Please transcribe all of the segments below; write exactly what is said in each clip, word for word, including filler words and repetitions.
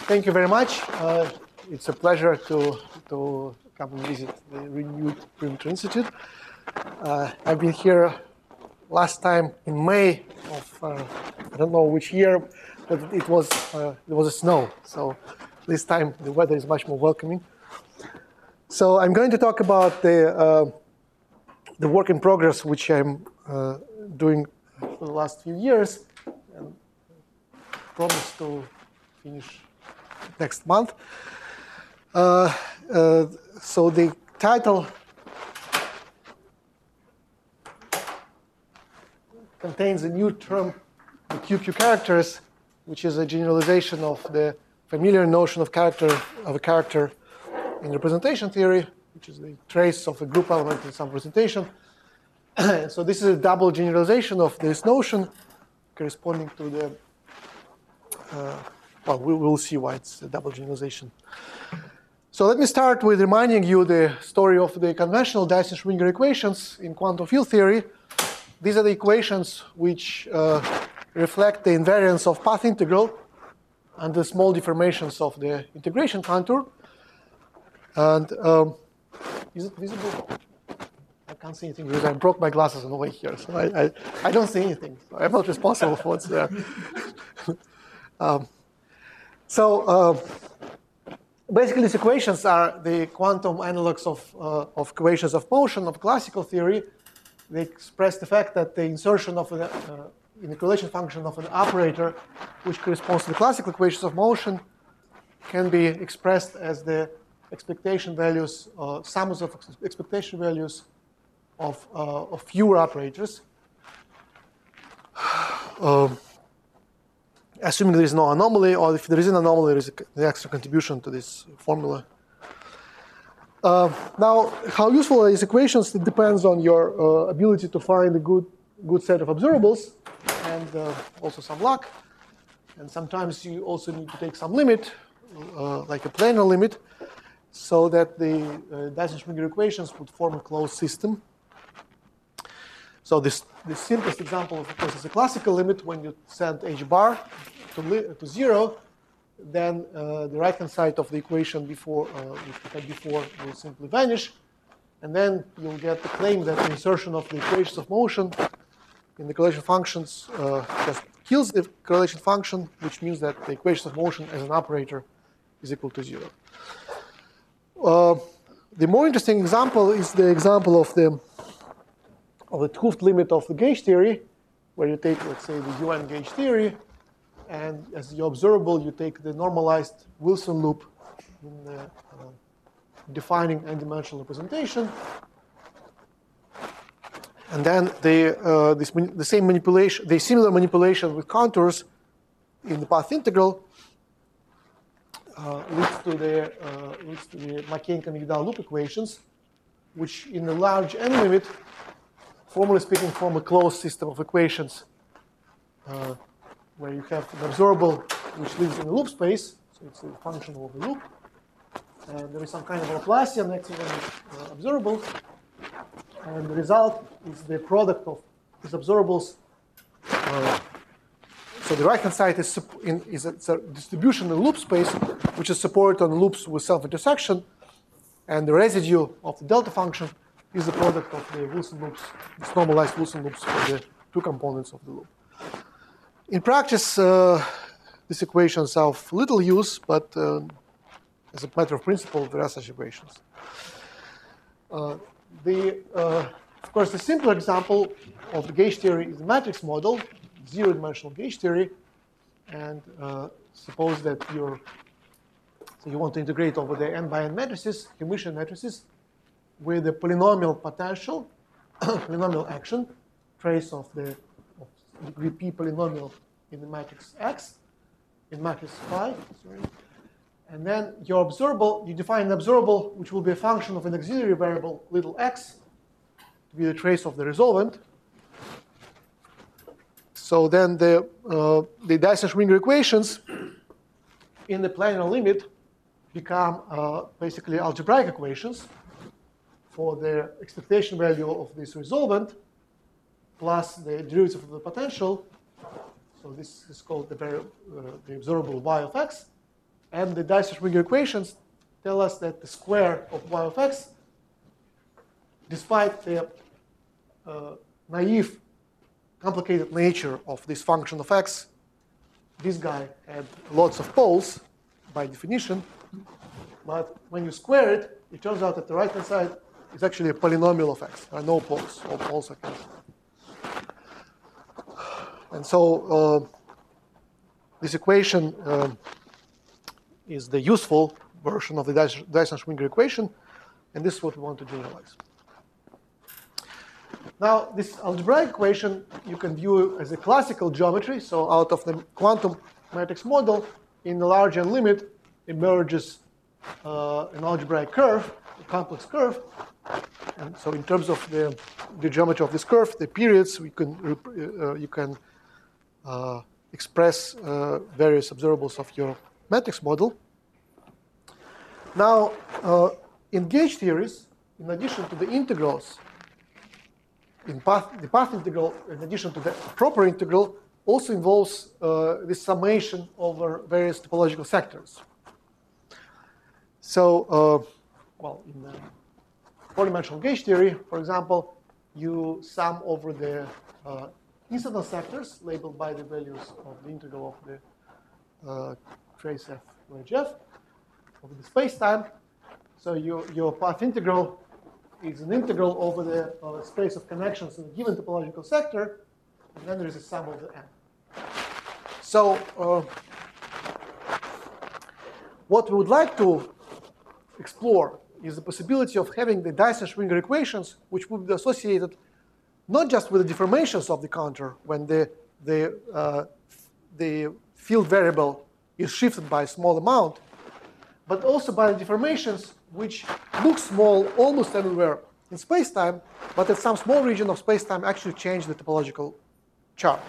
thank you very much. Uh, it's a pleasure to, to come and visit the renewed Perimeter Institute. Uh, I've been here last time in May of, uh, I don't know which year, but it was, uh, there was a snow. So this time the weather is much more welcoming. So I'm going to talk about the, uh, the work in progress which I'm uh, doing for the last few years, and promise to finish next month. Uh, uh, so the title contains a new term, the Q Q characters, which is a generalization of the familiar notion of character of a character in representation theory, which is the trace of a group element in some representation. So this is a double generalization of this notion corresponding to the, uh, well, we will see why it's a double generalization. So let me start with reminding you the story of the conventional Dyson-Schrödinger equations in quantum field theory. These are the equations which uh, reflect the invariance of path integral and the small deformations of the integration contour. And um, is it visible? I can't see anything because I broke my glasses on the way here, so I, I, I don't see anything. So I'm not responsible for what's there. um, so uh, basically, these equations are the quantum analogs of, uh, of equations of motion of classical theory. They express the fact that the insertion of an uh, in the correlation function of an operator which corresponds to the classical equations of motion can be expressed as the expectation values, uh, sums of expectation values of, uh, of fewer operators, uh, assuming there is no anomaly, or if there is an anomaly, there is an extra contribution to this formula. Uh, now, how useful are these equations? It depends on your uh, ability to find a good, good set of observables, and uh, also some luck. And sometimes you also need to take some limit, uh, like a planar limit, so that the uh, Dyson-Schrödinger equations would form a closed system. So this, the simplest example, of course, is a classical limit. When you set h bar to, to zero, then uh, the right-hand side of the equation before, uh, which we had before, will simply vanish. And then you'll get the claim that the insertion of the equations of motion in the correlation functions uh, just kills the correlation function, which means that the equation of motion as an operator is equal to zero. Uh, the more interesting example is the example of the of the 't Hooft limit of the gauge theory, where you take, let's say, the U N gauge theory, and as your observable, you take the normalized Wilson loop in the, uh, defining n-dimensional representation. And then the, uh, this, the same manipulation, the similar manipulation with contours in the path integral uh, leads to the uh, leads to the McCain-Migdal loop equations, which in the large n limit, formally speaking, form a closed system of equations uh, where you have an observable which lives in the loop space, so it's a function of the loop, and there is some kind of Laplacian acting on uh, observables. And the result is the product of these observables. Uh, so the right-hand side is, in, is a, a distribution in the loop space, which is supported on loops with self-intersection. And the residue of the delta function is the product of the Wilson loops, this normalized Wilson loops for the two components of the loop. In practice, uh, these equations are of little use, but uh, as a matter of principle, there are such equations. Uh, The, uh, of course, the simpler example of the gauge theory is the matrix model, zero-dimensional gauge theory. And uh, suppose that you're, so you want to integrate over the n by n matrices, Hermitian matrices, with the polynomial potential, polynomial action, trace of the of degree p polynomial in the matrix X, in matrix phi, sorry. And then your observable, you define an observable which will be a function of an auxiliary variable, little x, to be the trace of the resolvent. So then the, uh, the Dyson-Schrödinger equations in the planar limit become uh, basically algebraic equations for the expectation value of this resolvent plus the derivative of the potential. So this is called the, uh, the observable y of x. And the Dyson-Schwinger equations tell us that the square of y of x, despite the uh, naive, complicated nature of this function of x, this guy had lots of poles by definition. But when you square it, it turns out that the right-hand side is actually a polynomial of x. There are no poles. All poles are cancelled. And so uh, this equation uh, is the useful version of the Dyson-Schwinger equation, and this is what we want to generalize. Now, this algebraic equation you can view as a classical geometry. So out of the quantum matrix model, in the large n limit, emerges uh, an algebraic curve, a complex curve. And so in terms of the, the geometry of this curve, the periods, we can, uh, you can uh, express uh, various observables of your matrix model. Now, uh, in gauge theories, in addition to the integrals, in path, the path integral, in addition to the proper integral, also involves uh, this summation over various topological sectors. So, uh, well, in the four-dimensional gauge theory, for example, you sum over the uh, incidence sectors labeled by the values of the integral of the uh, trace f wedge f over the space-time. So you, your path integral is an integral over the uh, space of connections in a given topological sector, and then there is a sum of the n. So uh, what we would like to explore is the possibility of having the Dyson-Schwinger equations, which would be associated not just with the deformations of the contour when the, the, uh, the field variable is shifted by a small amount, but also by the deformations which look small almost everywhere in space-time, but at some small region of space-time actually change the topological charge.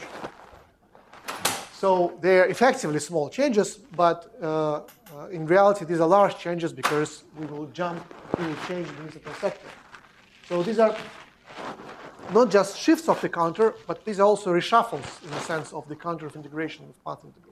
So they're effectively small changes, but uh, uh, in reality, these are large changes because we will jump, we will change the incidence sector. So these are not just shifts of the contour, but these are also reshuffles in the sense of the contour of integration with path integral.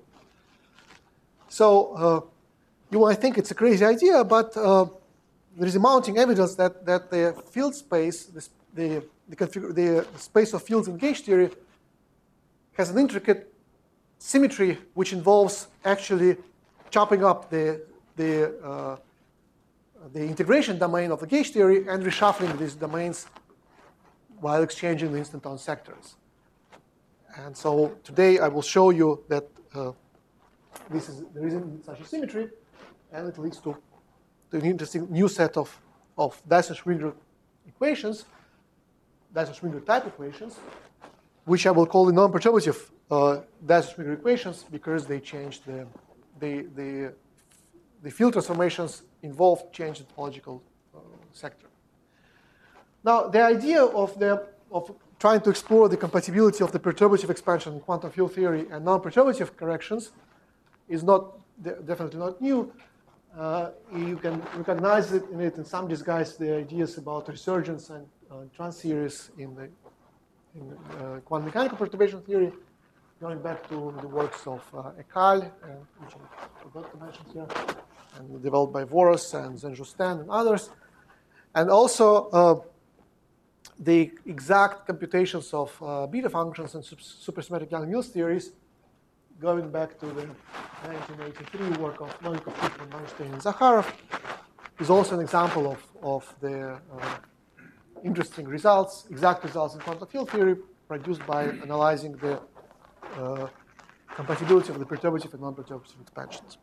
So uh, you might think it's a crazy idea, but uh, there is a mounting evidence that, that the field space, the, the, the, configure, the space of fields in gauge theory, has an intricate symmetry which involves actually chopping up the, the, uh, the integration domain of the gauge theory and reshuffling these domains while exchanging the instanton sectors. And so today I will show you that uh, this is, there isn't such a symmetry, and it leads to, to an interesting new set of, of Dyson-Schwinger equations, Dyson-Schwinger type equations, which I will call the non-perturbative uh, Dyson-Schwinger equations because they change the, the, the, the field transformations involved change the topological uh, sector. Now, the idea of, the, of trying to explore the compatibility of the perturbative expansion in quantum field theory and non-perturbative corrections is not definitely not new. Uh, you can recognize it in it in some disguise, the ideas about resurgence and uh, trans-series in the in, uh, quantum mechanical perturbation theory, going back to the works of uh, Écalle, uh, which I forgot to mention here, and developed by Voros and Zen-Justin and others. And also uh, the exact computations of uh, beta functions and supersymmetric Yang-Mills theories, going back to the nineteen eighty-three work of Novikov, Weinstein, and Zakharov, is also an example of, of the uh, interesting results, exact results in quantum field theory produced by analyzing the uh, compatibility of the perturbative and non-perturbative expansions.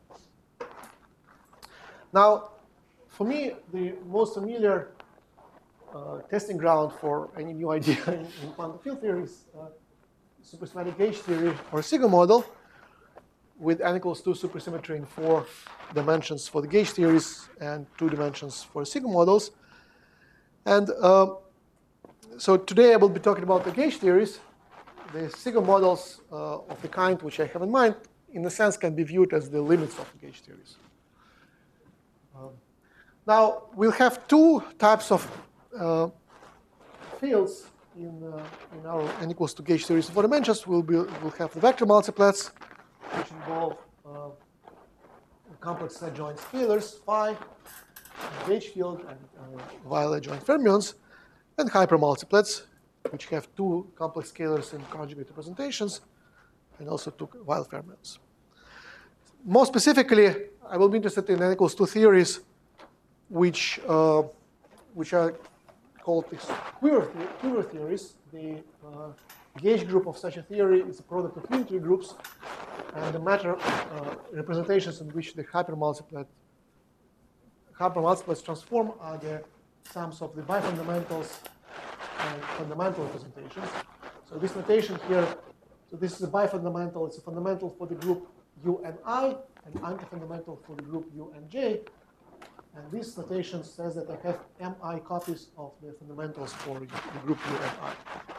Now, for me, the most familiar uh, testing ground for any new idea in, in quantum field theory is uh, supersymmetric gauge theory or Sigma model with n equals two supersymmetry in four dimensions for the gauge theories and two dimensions for Sigma models. And uh, so today I will be talking about the gauge theories. The Sigma models uh, of the kind which I have in mind, in a sense, can be viewed as the limits of the gauge theories. Um, now, we'll have two types of uh, fields in, uh, in our n equals to gauge theories of four dimensions. We'll, be, we'll have the vector multiplets, which involve uh, complex adjoint scalars, phi, gauge field, and uh, Weyl adjoint fermions, and hypermultiplets, which have two complex scalars in conjugate representations, and also two Weyl fermions. More specifically, I will be interested in n equals two theories, which uh, which are called these quiver, quiver theories. The uh, gauge group of such a theory is a product of unitary groups, and the matter uh, representations in which the hypermultiplet hypermultiplets transform are the sums of the bifundamentals and fundamental representations. So this notation here, so this is a bifundamental. It's a fundamental for the group U and I, and anti-fundamental for the group U and J. And this notation says that I have mi copies of the fundamentals for the group U and I.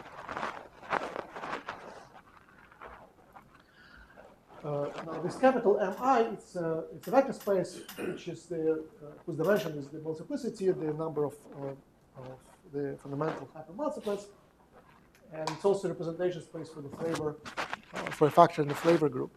Uh, now this capital Mi, it's a, it's a vector space which is the uh, whose dimension is the multiplicity, the number of, uh, of the fundamental hypermultiplets, and it's also a representation space for the flavor, uh, for a factor in the flavor group.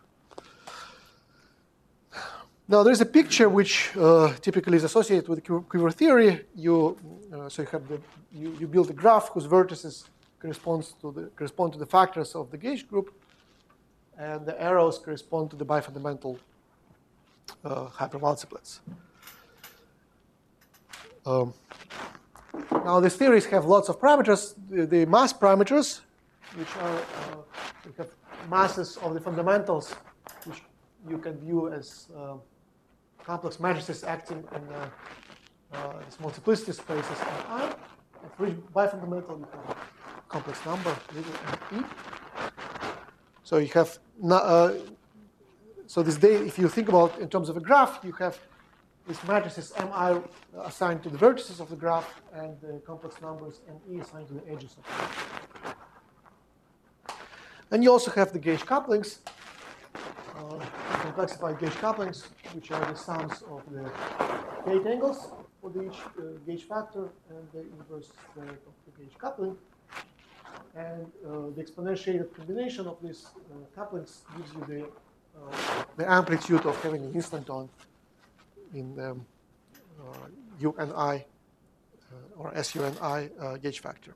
Now there's a picture which uh, typically is associated with quiver theory. You uh, so you have the you, you build a graph whose vertices corresponds to the correspond to the factors of the gauge group, and the arrows correspond to the bifundamental uh, hypermultiplets. Um, now these theories have lots of parameters. The, the mass parameters, which are uh, we have masses of the fundamentals, which you can view as uh, complex matrices acting in uh, uh, this multiplicity spaces I. And for each bifundamental, you have a complex number, little e. So you have, uh, so this day, if you think about in terms of a graph, you have these matrices Mi assigned to the vertices of the graph, and the complex numbers Ne assigned to the edges of the graph. And you also have the gauge couplings, uh, complexified gauge couplings, which are the sums of the gate angles for the each uh, gauge factor and the inverse uh, of the gauge coupling. And uh, the exponentiated combination of these uh, couplings gives you the, uh, the amplitude of having an instanton in um, uh, U and I, uh, or S U and I uh, gauge factor.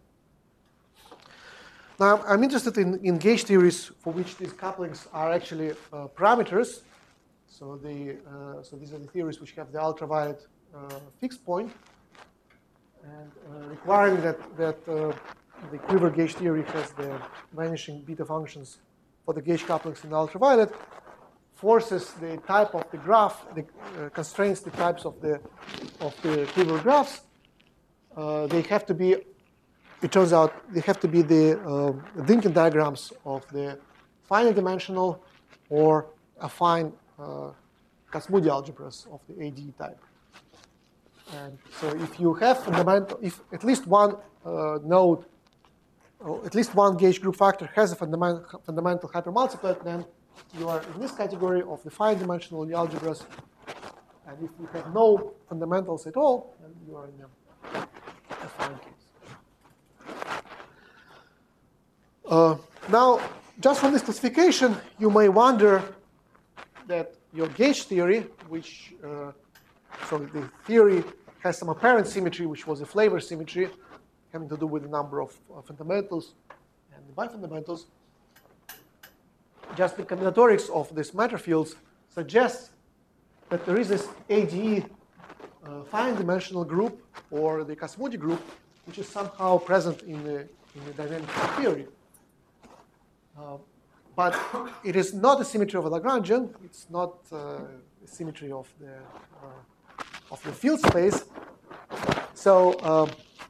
Now, I'm interested in, in gauge theories for which these couplings are actually uh, parameters. So, the, uh, so these are the theories which have the ultraviolet uh, fixed point, and uh, requiring that, that uh, the quiver gauge theory has the vanishing beta functions for the gauge couplings in the ultraviolet, forces the type of the graph, the, uh, constrains the types of the of the quiver graphs. Uh, they have to be, it turns out, they have to be the uh, Dynkin diagrams of the finite dimensional or affine uh, Kac-Moody algebras of the A D E type. And so if you have fundamental, if at least one uh, node, or at least one gauge group factor has a fundament, fundamental hypermultiplet, then you are in this category of the finite dimensional algebras. And if you have no fundamentals at all, then you are in the affine case. Uh, now, just from this classification, you may wonder that your gauge theory, which, uh, so the theory has some apparent symmetry, which was a flavor symmetry, having to do with the number of uh, fundamentals and the bifundamentals. Just the combinatorics of these matter fields suggests that there is this A D E uh, finite dimensional group, or the Kac-Moody group, which is somehow present in the, in the dynamic theory. Uh, but it is not a symmetry of a Lagrangian. It's not uh, a symmetry of the uh, of the field space. So uh,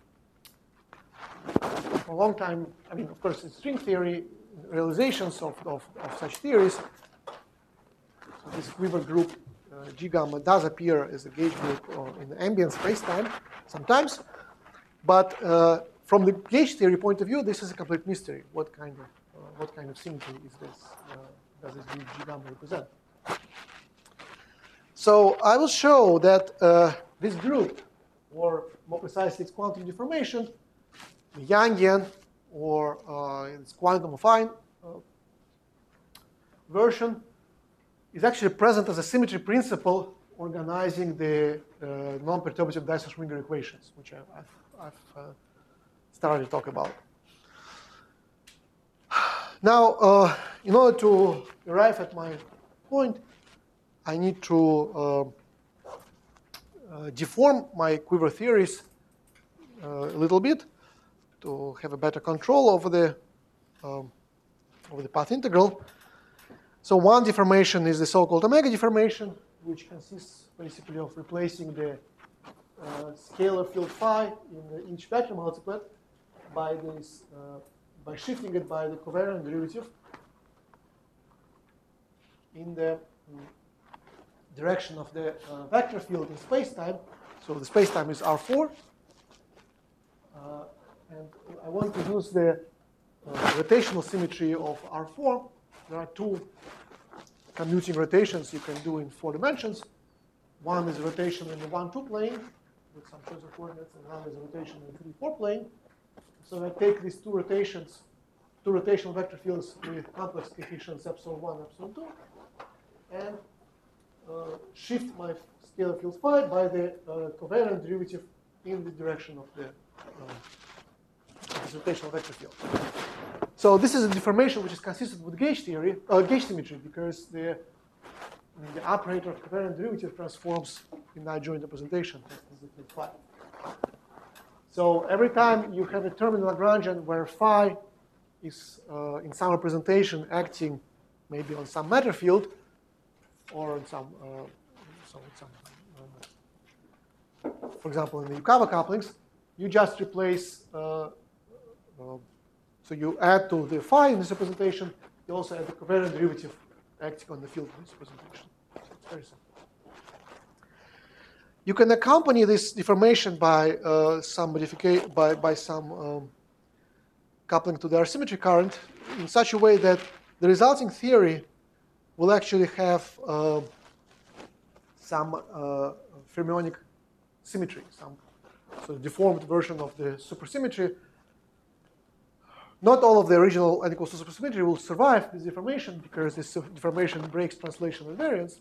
for a long time, I mean, of course, in string theory, realizations of, of, of such theories, so this quiver group uh, G gamma does appear as a gauge group uh, in the ambient spacetime sometimes. But uh, from the gauge theory point of view, this is a complete mystery. What kind of uh, what kind of symmetry is this? Uh, does this G gamma represent? So I will show that uh, this group, or more precisely, its quantum deformation, the Yangian, or uh, its quantum affine uh, version, is actually present as a symmetry principle organizing the uh, non-perturbative Dyson-Schwinger equations, which I've, I've, I've uh, started to talk about. Now, uh, in order to arrive at my point, I need to uh, uh, deform my quiver theories uh, a little bit to have a better control over the um, over the path integral. So one deformation is the so-called omega deformation, which consists basically of replacing the uh, scalar field phi in the each vector multiplet by this uh, by shifting it by the covariant derivative in the um, direction of the uh, vector field in spacetime. So the spacetime is R four. Uh, and I want to use the uh, rotational symmetry of R four. There are two commuting rotations you can do in four dimensions. One is rotation in the one two plane with some choice of coordinates, and one is rotation in the three four plane. So I take these two rotations, two rotational vector fields with complex coefficients epsilon one, epsilon two, and uh, shift my scalar field phi by the uh, covariant derivative in the direction of the uh, this rotational vector field. So this is a deformation which is consistent with gauge theory, uh, gauge symmetry, because the the operator of covariant derivative transforms in adjoint representation. So every time you have a term in Lagrangian where phi is uh, in some representation acting maybe on some matter field or on some, uh, so some uh, for example, in the Yukawa couplings, you just replace, uh, uh, so you add to the phi in this representation, you also add the covariant derivative acting on the field in this representation. So it's very simple. You can accompany this deformation by uh, some modification, by, by some um, coupling to the R symmetry current in such a way that the resulting theory will actually have uh, some uh, fermionic symmetry, some sort of deformed version of the supersymmetry. Not all of the original n equals to supersymmetry will survive this deformation because this deformation breaks translation invariance.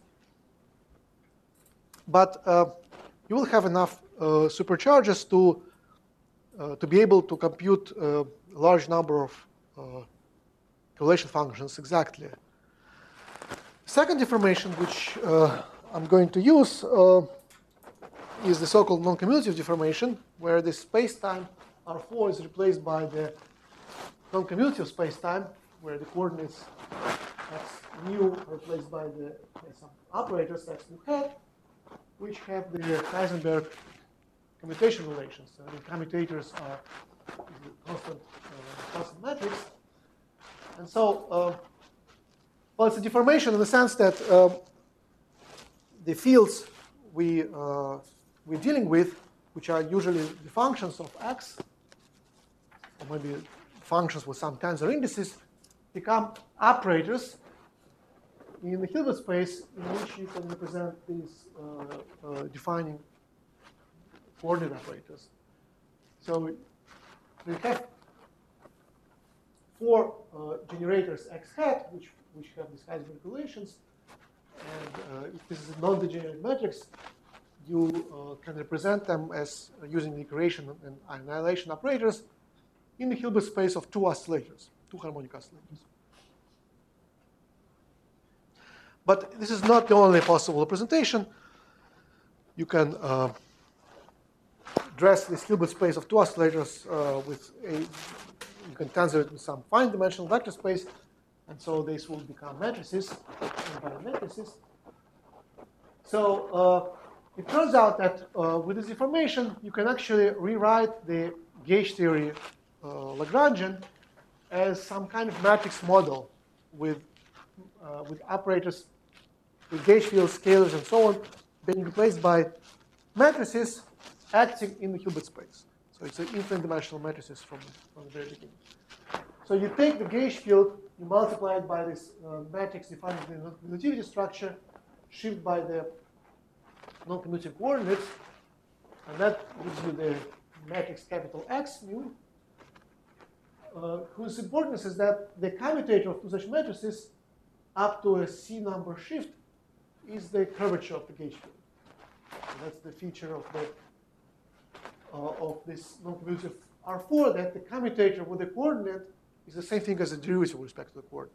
But uh, you will have enough uh, supercharges to uh, to be able to compute uh, a large number of uh, correlation functions exactly. Second deformation, which uh, I'm going to use, uh, is the so-called non-commutative deformation, where the space-time R four is replaced by the non-commutative space-time, where the coordinates x mu are replaced by the by some operators x mu hat, which have the Heisenberg commutation relations. So the commutators are constant, uh, constant matrix. And so, uh, well, it's a deformation in the sense that uh, the fields we, uh, we're dealing with, which are usually the functions of x, or maybe functions with some tensor indices, become operators in the Hilbert space in which you can represent these uh, uh, defining coordinate operators. So we have four uh, generators x hat, which, which have these Heisenberg relations. And uh, if this is a non-degenerate matrix, you uh, can represent them as uh, using the iteration and annihilation operators in the Hilbert space of two oscillators, two harmonic oscillators. But this is not the only possible representation. You can uh, dress this Hilbert space of two oscillators uh, with a, you can tensor it with some fine dimensional vector space, and so these will become matrices, invariant matrices. So uh, it turns out that uh, with this deformation, you can actually rewrite the gauge theory uh, Lagrangian as some kind of matrix model with uh, with operators, with gauge fields, scalars, and so on, being replaced by matrices acting in the Hilbert space. So it's an infinite dimensional matrices from, from the very beginning. So you take the gauge field, you multiply it by this uh, matrix defined in the non-commutativity structure, shift by the non-commutative coordinates, and that gives you the matrix capital X mu, uh, whose importance is that the commutator of two such matrices up to a C number shift is the curvature of the gauge field. So that's the feature of the uh, of this non-commutative R four, that the commutator with the coordinate is the same thing as the derivative with respect to the coordinate.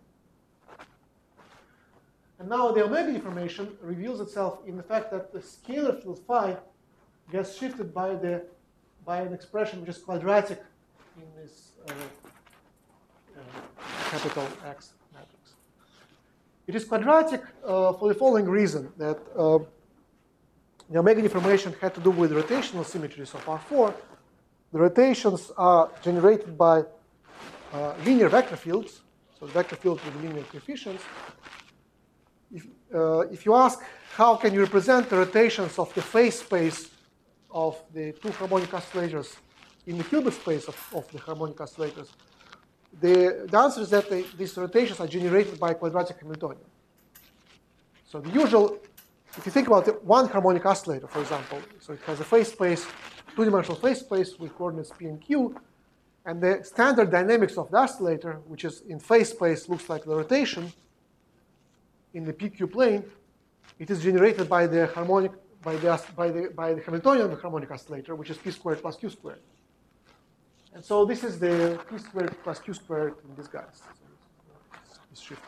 And now the omega deformation reveals itself in the fact that the scalar field phi gets shifted by the by an expression which is quadratic in this uh, uh, capital X matrix. It is quadratic uh, for the following reason, that uh, the omega deformation had to do with rotational symmetries of R four. The rotations are generated by uh, linear vector fields, so vector fields with linear coefficients. If, uh, if you ask how can you represent the rotations of the phase space of the two harmonic oscillators in the Hilbert space of, of the harmonic oscillators, the, the answer is that they, these rotations are generated by quadratic Hamiltonian. So the usual, if you think about it, one harmonic oscillator, for example, so it has a phase space, two-dimensional phase space with coordinates p and q, and the standard dynamics of the oscillator, which is in phase space, looks like the rotation in the P Q plane. It is generated by the harmonic by the by the by the Hamiltonian harmonic oscillator, which is p squared plus q squared. And so this is the p squared plus q squared in this guy. So it's shift.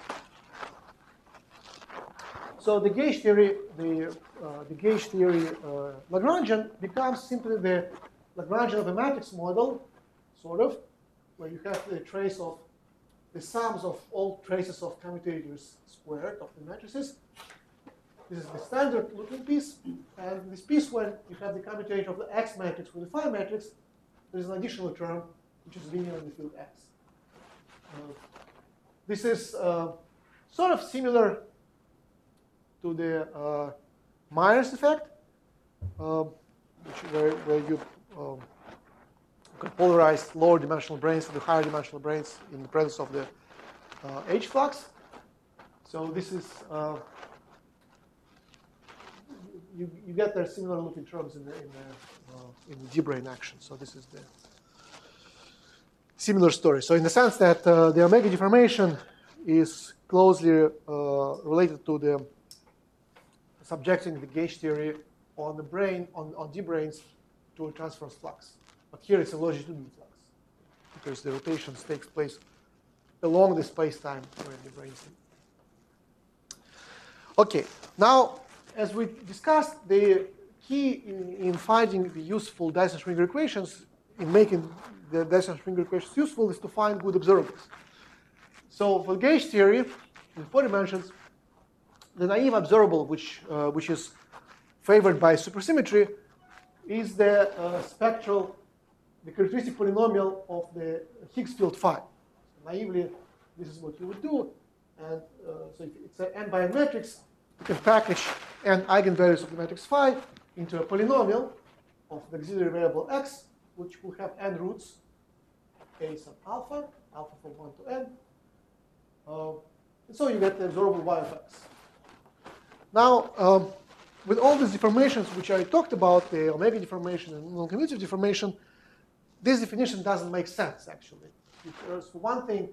So the gauge theory, the uh, the gauge theory uh, Lagrangian becomes simply the Lagrangian of the matrix model, sort of, where you have the trace of the sums of all traces of commutators squared of the matrices. This is the standard looking piece, and this piece, when you have the commutator of the X matrix with the phi matrix, there is an additional term which is linear in the field X. Uh, this is uh, sort of similar to the uh, Myers effect, uh, which, where, where you um, can polarize lower dimensional branes into higher dimensional branes in the presence of the uh, H flux. So this is, uh, you, you get there similar looking terms in the, in the, uh, in the D-brane action. So this is the similar story. So in the sense that uh, the omega deformation is closely uh, related to the subjecting the gauge theory on the brane, on, on D-branes to a transverse flux. But here it's a longitudinal flux, because the rotations takes place along the space-time where the branes. Okay, now as we discussed, the key in, in finding the useful Dyson-Schwinger equations, in making the Dyson-Schwinger equations useful, is to find good observables. So for gauge theory, in four dimensions, the naive observable, which uh, which is favored by supersymmetry, is the uh, spectral, the characteristic polynomial of the Higgs field phi. So naively, this is what you would do, and uh, so if it's an n by n matrix, you can package n eigenvalues of the matrix phi into a polynomial of the auxiliary variable x, which will have n roots, a sub alpha, alpha from one to n, uh, and so you get the observable y of x. Now, um, with all these deformations which I talked about, the omega deformation and non-commutative deformation, this definition doesn't make sense, actually. Because for one thing,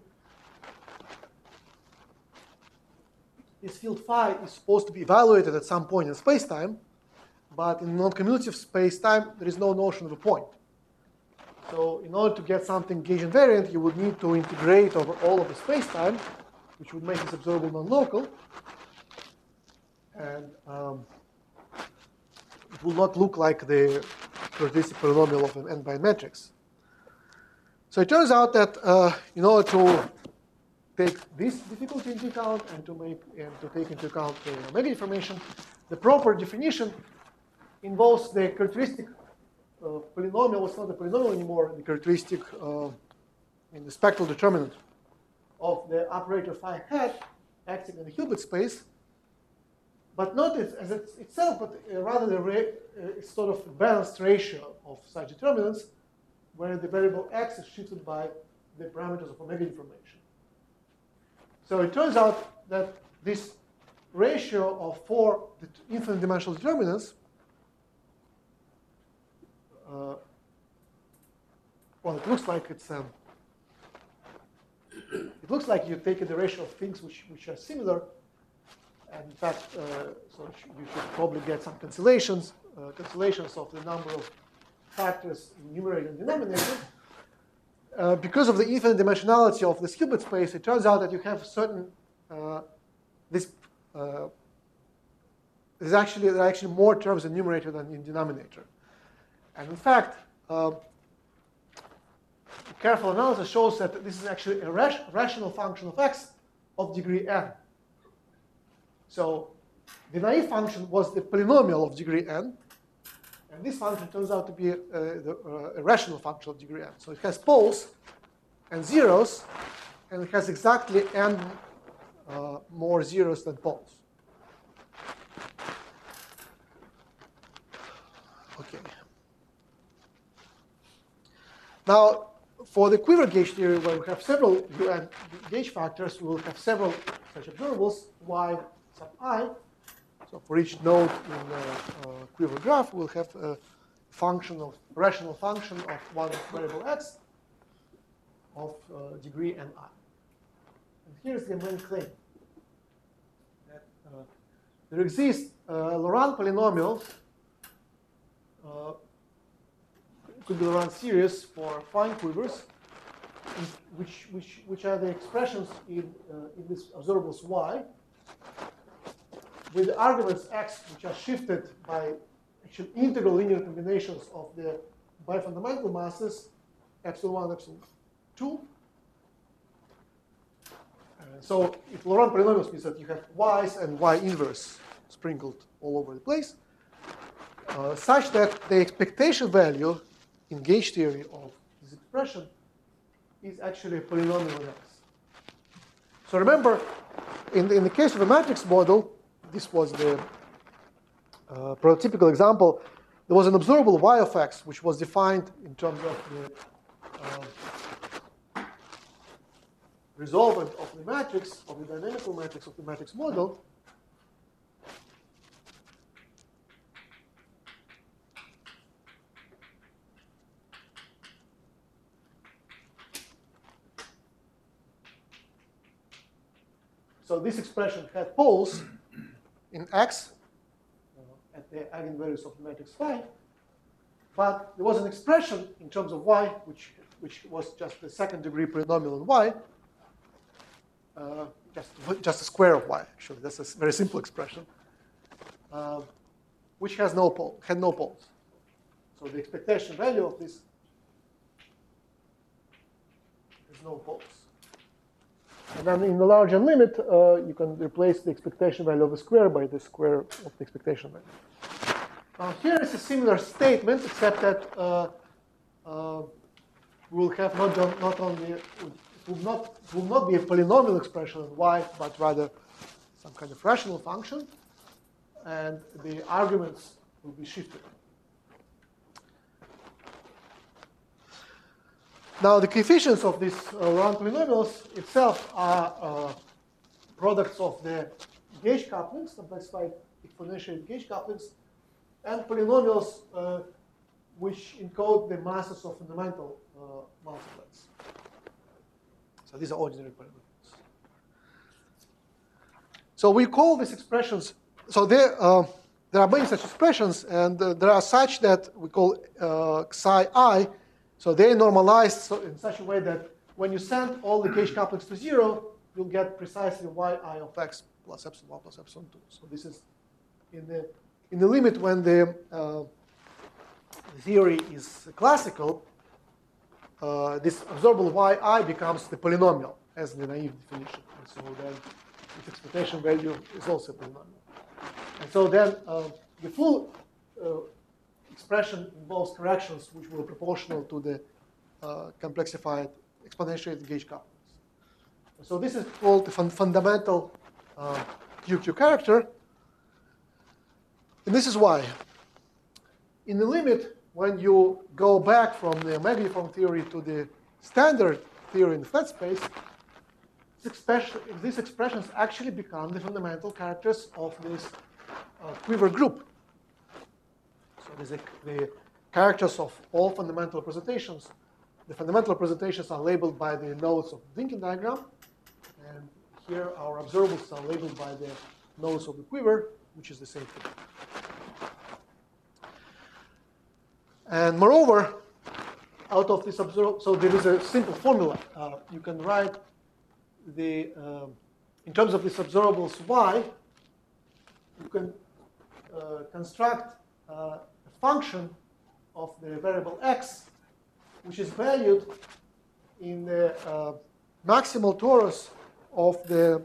this field phi is supposed to be evaluated at some point in space-time, but in non-commutative space-time, there is no notion of a point. So in order to get something gauge invariant, you would need to integrate over all of the space-time, which would make this observable non-local. And um, it will not look like the characteristic polynomial of an n by n matrix. So it turns out that uh, in order to take this difficulty into account and to make and to take into account the omega deformation, the proper definition involves the characteristic uh, polynomial. It's not a polynomial anymore. The characteristic uh, in the spectral determinant of the operator phi hat acting in the Hilbert space. But not as, as it's itself, but uh, rather the re, uh, sort of balanced ratio of such determinants, where the variable x is shifted by the parameters of omega deformation. So it turns out that this ratio of four infinite dimensional determinants, uh, well, it looks like it's um, it looks like you're taking the ratio of things which which are similar. And in fact, uh, so you should probably get some cancellations, uh, cancellations of the number of factors in numerator and denominator. Uh, because of the infinite dimensionality of this Hilbert space, it turns out that you have certain uh, this. Uh, there's actually there are actually more terms in numerator than in denominator, and in fact, uh, careful analysis shows that this is actually a rash rational function of x of degree n. So the naive function was the polynomial of degree n, and this function turns out to be a, a, a rational function of degree n. So it has poles and zeros, and it has exactly n uh, more zeros than poles. Okay. Now, for the quiver gauge theory, where we have several U N gauge factors, we will have several such observables, y sub I. So for each node in the uh, quiver graph, we'll have a function of rational function of one variable x of uh, degree n I. And here's the main claim that uh, there exist uh, Laurent polynomials. Uh, could be Laurent series for fine quivers, which which which are the expressions in uh, in this observables y, with the arguments x, which are shifted by actually integral linear combinations of the bifundamental masses epsilon one, epsilon two. Uh, so if Laurent polynomials means that you have y's and y inverse sprinkled all over the place, uh, such that the expectation value in gauge theory of this expression is actually a polynomial in x. So remember, in the, in the case of a matrix model, this was the uh, prototypical example, there was an observable y of x, which was defined in terms of the uh, resolvent of the matrix, of the dynamical matrix of the matrix model. So this expression had poles in X uh, at the eigenvalues of the matrix phi, but there was an expression in terms of Y, which which was just the second degree polynomial in Y, uh, just just a square of Y. Actually, that's a very simple expression, uh, which has no pole, had no poles. So the expectation value of this is no poles. And then in the large n limit, uh, you can replace the expectation value of the square by the square of the expectation value. Now here is a similar statement, except that uh, uh, we will have not, not only, it will not, it will not be a polynomial expression in y, but rather some kind of rational function. And the arguments will be shifted. Now, the coefficients of these uh, Laurent polynomials itself are uh, products of the gauge couplings, complexified exponential gauge couplings, and polynomials uh, which encode the masses of fundamental uh, multiplets. So these are ordinary polynomials. So we call these expressions, so there, uh, there are many such expressions, and uh, there are such that we call uh, psi I. So they normalized so in such a way that when you send all the gauge couplings to zero, you'll get precisely yi of x plus epsilon one plus epsilon two. So this is in the in the limit when the uh, theory is classical. Uh, this observable yi becomes the polynomial as the naive definition, and so then its expectation value is also a polynomial. And so then uh, the full uh, expression involves corrections which were proportional to the uh, complexified exponentiated gauge couplings. So this is called the fun fundamental uh, Q Q character. And this is why. In the limit, when you go back from the omega-uniform theory to the standard theory in the flat space, this expression, these expressions actually become the fundamental characters of this uh, quiver group. So there's a, the characters of all fundamental representations. The fundamental representations are labeled by the nodes of the Dynkin diagram. And here our observables are labeled by the nodes of the quiver, which is the same thing. And moreover, out of this observable, so there is a simple formula. Uh, you can write the, uh, in terms of this observables y, you can uh, construct uh, a function of the variable x, which is valued in the uh, maximal torus of the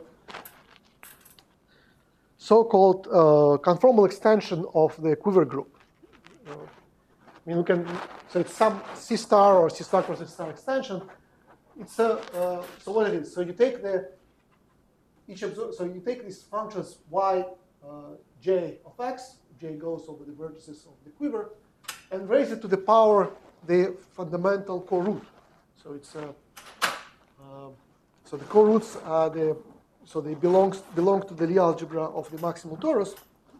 so-called uh, conformal extension of the quiver group. Uh, I mean, we can, so it's some C star or C star cross C star extension. It's a, uh, so what it is, so you take the, each observer, so you take these functions y, uh, j of x, j goes over the vertices of the quiver, and raise it to the power the fundamental co-root. So it's a, uh, so the co-roots are the, so they belongs belong to the Lie algebra of the maximal torus.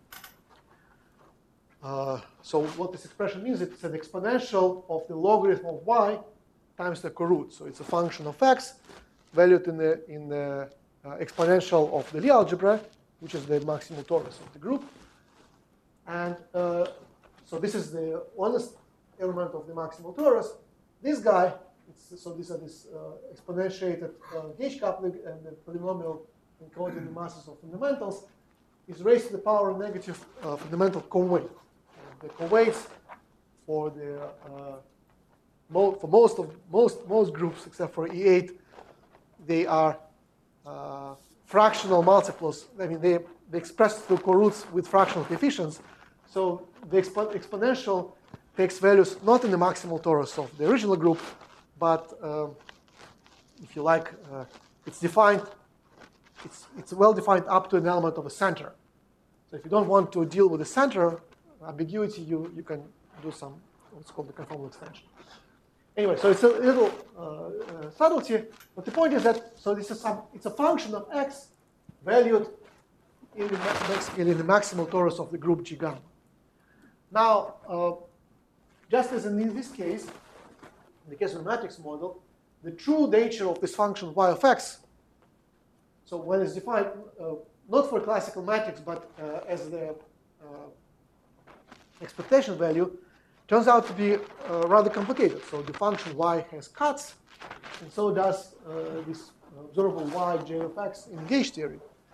Uh, so what this expression means, it's an exponential of the logarithm of y times the co-root. So it's a function of x valued in the in the uh, exponential of the Lie algebra, which is the maximal torus of the group. And uh, so this is the honest element of the maximal torus. This guy, it's, so these are this uh, exponentiated uh, gauge coupling and the polynomial encoding the masses of fundamentals is raised to the power negative uh, fundamental co-weight. The co-weights for the uh, mo for most of most most groups except for E eight, they are uh, fractional multiples. I mean, they they express through co-roots with fractional coefficients. So the expo exponential takes values not in the maximal torus of the original group, but um, if you like, uh, it's defined. It's it's well defined up to an element of a center. So if you don't want to deal with the center ambiguity, you, you can do some what's called the conformal extension. Anyway, so it's a little uh, uh, subtlety, but the point is that, so this is some, it's a function of x valued in the, max, in the maximal torus of the group G gamma. Now, uh, just as in this case, in the case of the matrix model, the true nature of this function y of x, so when it's defined, uh, not for a classical matrix, but uh, as the uh, expectation value, turns out to be uh, rather complicated. So the function y has cuts, and so does uh, this observable y j of x in gauge theory.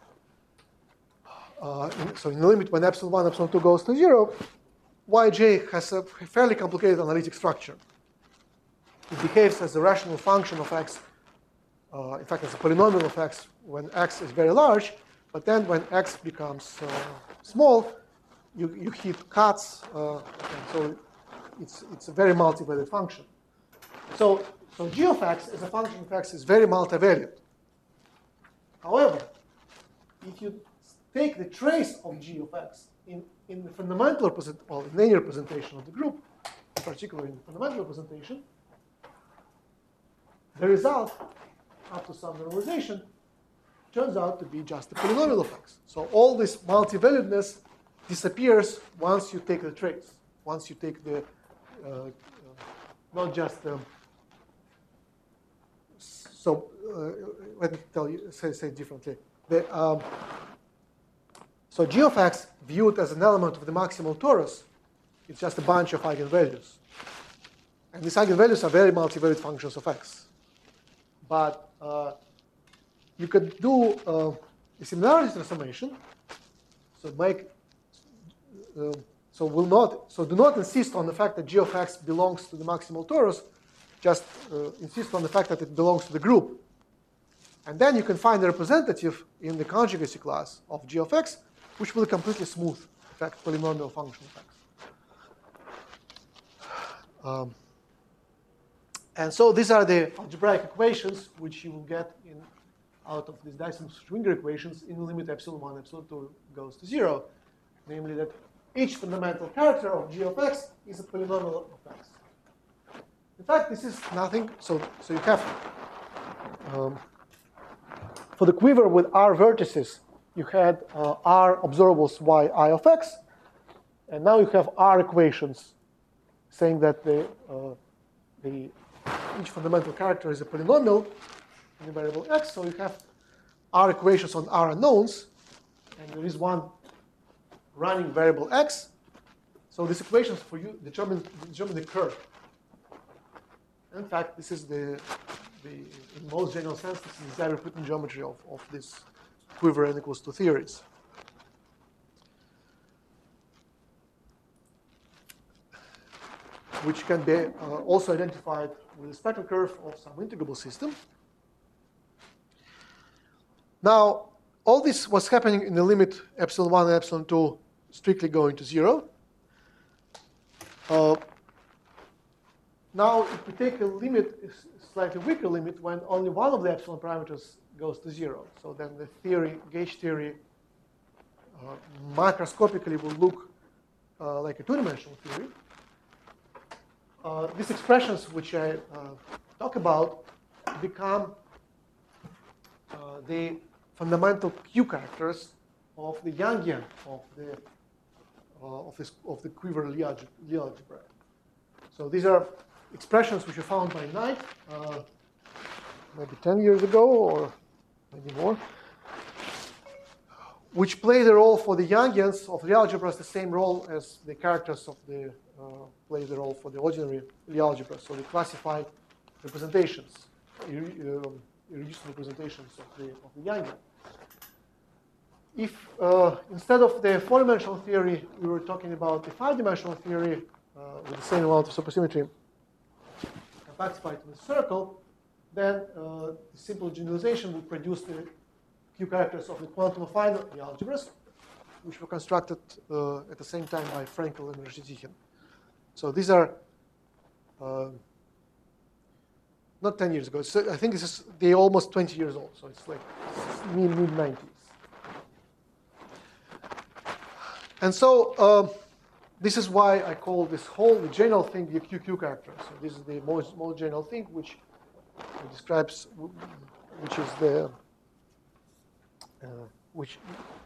Uh, in, so in the limit when epsilon one, epsilon two goes to zero, yj has a fairly complicated analytic structure. It behaves as a rational function of x, uh, in fact, as a polynomial of x when x is very large, but then when x becomes uh, small, You, you hit cuts, uh, and so it's, it's a very multivariate function. So, so g of x as a function of x is very multivariate. However, if you take the trace of g of x in, in the fundamental represent, or linear representation of the group, in particular in the fundamental representation, the result, up to some normalization, turns out to be just a polynomial of x. So all this multivariateness disappears once you take the trace, once you take the, uh, uh, not just, um, so uh, let me tell you, say, say it differently. The, um, so g of x viewed as an element of the maximal torus, it's just a bunch of eigenvalues. And these eigenvalues are very multivariate functions of x. But uh, you could do uh, a similarity transformation, so make Uh, so will not. So do not insist on the fact that g of x belongs to the maximal torus. Just uh, insist on the fact that it belongs to the group. And then you can find a representative in the conjugacy class of g of x, which will completely smooth, in fact, polynomial function of x. Um, and so these are the algebraic equations which you will get in out of these Dyson-Schwinger equations in the limit epsilon one, epsilon two goes to zero, namely that each fundamental character of g of x is a polynomial of x. In fact, this is nothing. So, so you have, um, for the quiver with r vertices, you had uh, r observables y I of x. And now you have r equations saying that the, uh, the, each fundamental character is a polynomial in the variable x. So you have r equations on r unknowns. and there is one running variable x. So these equations for you determine, determine the curve. In fact, this is the, the in most general sense, this is the Zarier-Putin geometry of, of this quiver n equals two theories. Which can be uh, also identified with the spectral curve of some integrable system. Now, all this was happening in the limit epsilon one and epsilon two strictly going to zero. Uh, now, if we take a limit, a slightly weaker limit, when only one of the epsilon parameters goes to zero. So then the theory, gauge theory, uh, macroscopically will look uh, like a two-dimensional theory. Uh, these expressions which I uh, talk about become uh, the fundamental Q characters of the Yangian of the uh, of this of the quiver Lie algebra. So these are expressions which were found by Knight uh, maybe ten years ago or maybe more, which play the role for the Yangians of Lie algebras the same role as the characters of the uh, play the role for the ordinary Lie algebra. So they classify representations, irreducible representations of the of the Yangian. If uh, instead of the four-dimensional theory, we were talking about the five-dimensional theory uh, with the same amount of supersymmetry compactified in a circle, then uh, the simple generalization would produce the Q characters of the quantum affine algebras, which were constructed uh, at the same time by Frenkel and Reshetikhin. So these are uh, not ten years ago. So I think this is they're almost twenty years old. So it's like mid mid nineties. And so uh, this is why I call this whole the general thing the Q Q character. So this is the most most general thing which describes which is the uh, which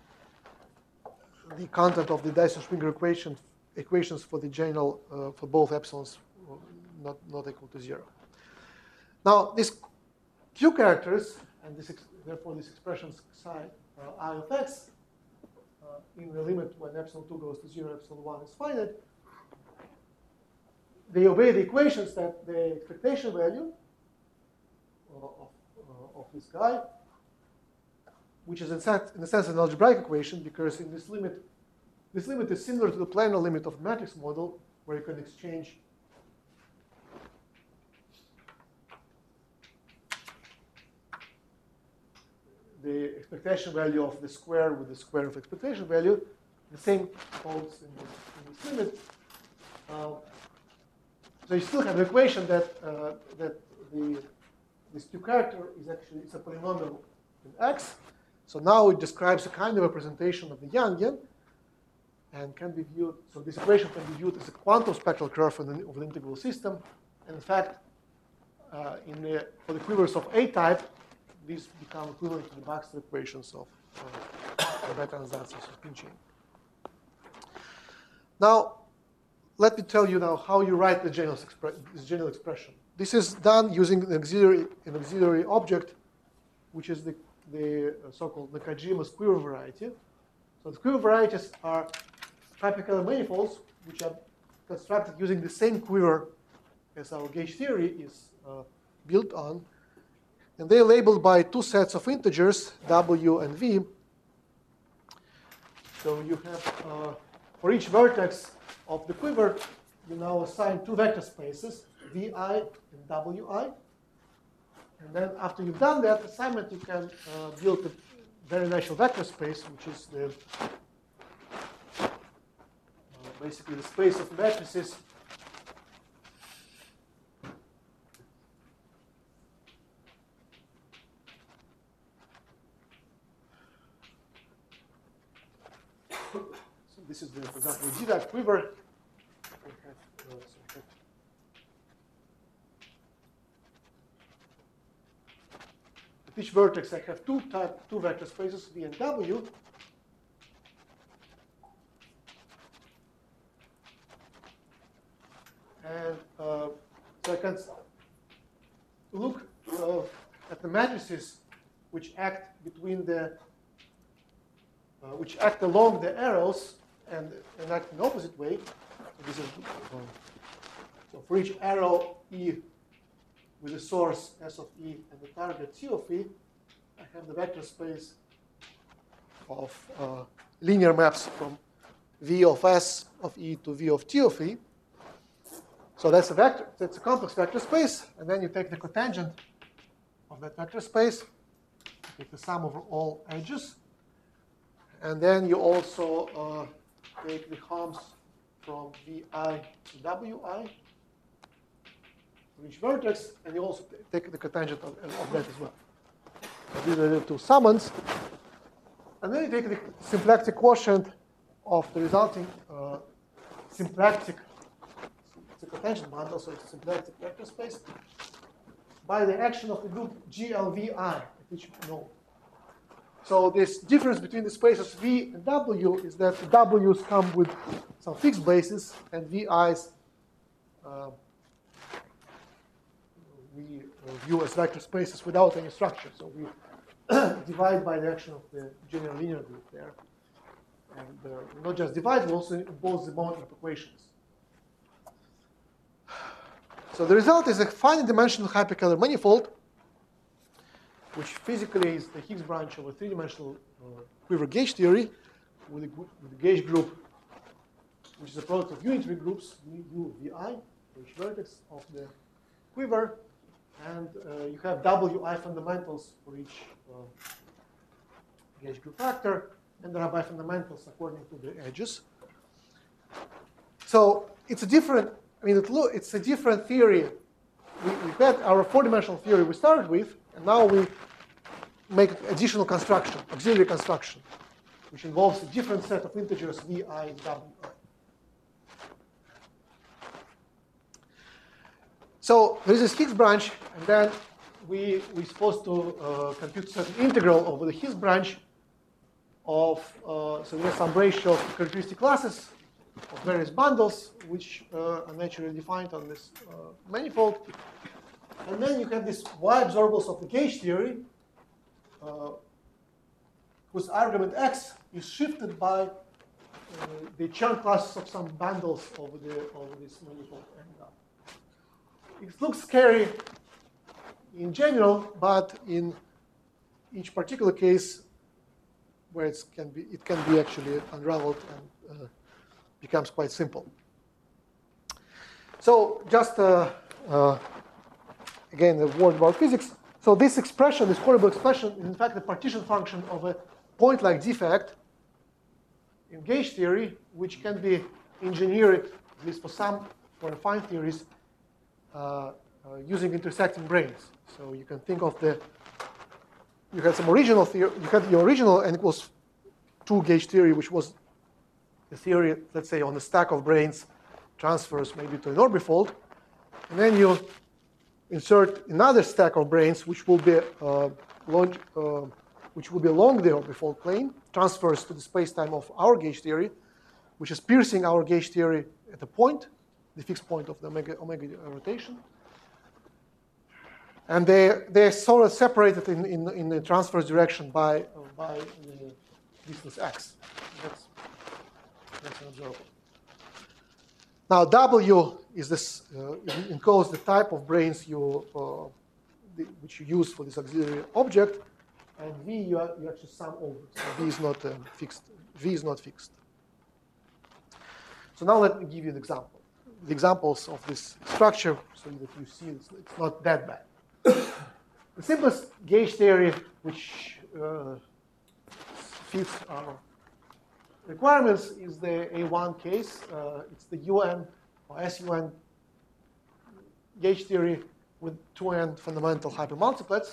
the content of the Dyson-Schwinger equation equations for the general uh, for both epsilons not not equal to zero. Now these Q characters and this therefore these expressions psi uh, I of x uh, in the limit when epsilon two goes to zero, epsilon one is finite. They obey the equations that the expectation value uh, of, uh, of this guy, which is in, fact, in a sense an algebraic equation, because in this limit, this limit is similar to the planar limit of the matrix model, where you can exchange the expectation value of the square with the square of expectation value. The same holds in this, in this limit. Uh, so you still have the equation that uh, that the this Q character is actually it's a polynomial in X. So now it describes a kind of representation of the Yangian, and can be viewed. So this equation can be viewed as a quantum spectral curve of an, of an integral system. And in fact, uh, in the, for the quivers of A type, these become equivalent to the Baxter equations of uh, the beta-ansatz of spin chain. Now, let me tell you now how you write the general, this general expression. This is done using an auxiliary, an auxiliary object, which is the, the so-called Nakajima quiver variety. So the quiver varieties are Trapekeller manifolds, which are constructed using the same quiver as our gauge theory is uh, built on. And they're labeled by two sets of integers, w and v. So you have, uh, for each vertex of the quiver, you now assign two vector spaces, vi and wi. And then after you've done that assignment, you can uh, build a very natural vector space, which is the uh, basically the space of matrices So this is, the, for example, the G-Dac quiver. We have, uh, so we have at each vertex, I have two type, two vector spaces, v and w. And uh, so I can look uh, at the matrices which act between the uh, which act along the arrows and, and act in the opposite way. So, this is, um, so for each arrow E with the source S of E and the target T of E, I have the vector space of uh, linear maps from V of S of E to V of T of E. So that's a vector, that's a complex vector space, and then you take the cotangent of that vector space, take the sum over all edges, and then you also uh, take the humps from Vi to Wi for each vertex, and you also take the cotangent of, of that as well. So these are the two summands. And then you take the symplectic quotient of the resulting uh, symplectic, it's a cotangent bundle, so it's a symplectic vector space, by the action of the group G L V I at each node. So this difference between the spaces V and W is that the W's come with some fixed bases, and V I's uh, we uh, view as vector spaces without any structure. So we divide by the action of the general linear group there. And uh, not just divide, we also impose the moment of equations. So the result is a finite dimensional hyperkähler manifold, which physically is the Higgs branch of a three-dimensional uh, quiver gauge theory with a, with a gauge group, which is a product of unitary groups, U, V, I, for each vertex of the quiver. And uh, you have Wi fundamentals for each uh, gauge group factor, and there are bifundamentals according to the edges. So it's a different, I mean, it lo it's a different theory. We, we had our four-dimensional theory we started with, and now we make additional construction, auxiliary construction, which involves a different set of integers Vi and Wi. So there is this Higgs branch, and then we, we're supposed to uh, compute a certain integral over the Higgs branch of, uh, so we have some ratio of characteristic classes of various bundles, which uh, are naturally defined on this uh, manifold. And then you have these Y absorbables of the gauge theory, uh, whose argument X is shifted by uh, the Chern classes of some bundles over, the, over this manifold. And, uh, it looks scary in general, but in each particular case, where it can be, it can be actually unraveled and uh, becomes quite simple. So just uh, uh, again, the word about physics. So this expression, this horrible expression, is in fact a partition function of a point-like defect in gauge theory, which can be engineered, at least for some, for fine theories, uh, uh, using intersecting branes. So you can think of the, you had some original theory, you had your original n equals two gauge theory, which was the theory, let's say, on the stack of branes transfers maybe to an orbifold. And then you insert another stack of branes, which will be uh, long, uh, which will be along the orbifold plane, transfers to the space-time of our gauge theory, which is piercing our gauge theory at a point, the fixed point of the omega, omega rotation. And they, they're sort of separated in, in, in the transverse direction by, uh, by the distance x. That's, that's an observable. Now, W is this, uh, encodes the type of branes you, uh, the, which you use for this auxiliary object, and V you, are, you actually sum over. So V is not um, fixed. V is not fixed. So now let me give you an example. The examples of this structure, so that you see it's, it's not that bad. The simplest gauge theory which uh, fits our requirements is the A one case. Uh, it's the U N or S U N gauge theory with two N fundamental hypermultiplets.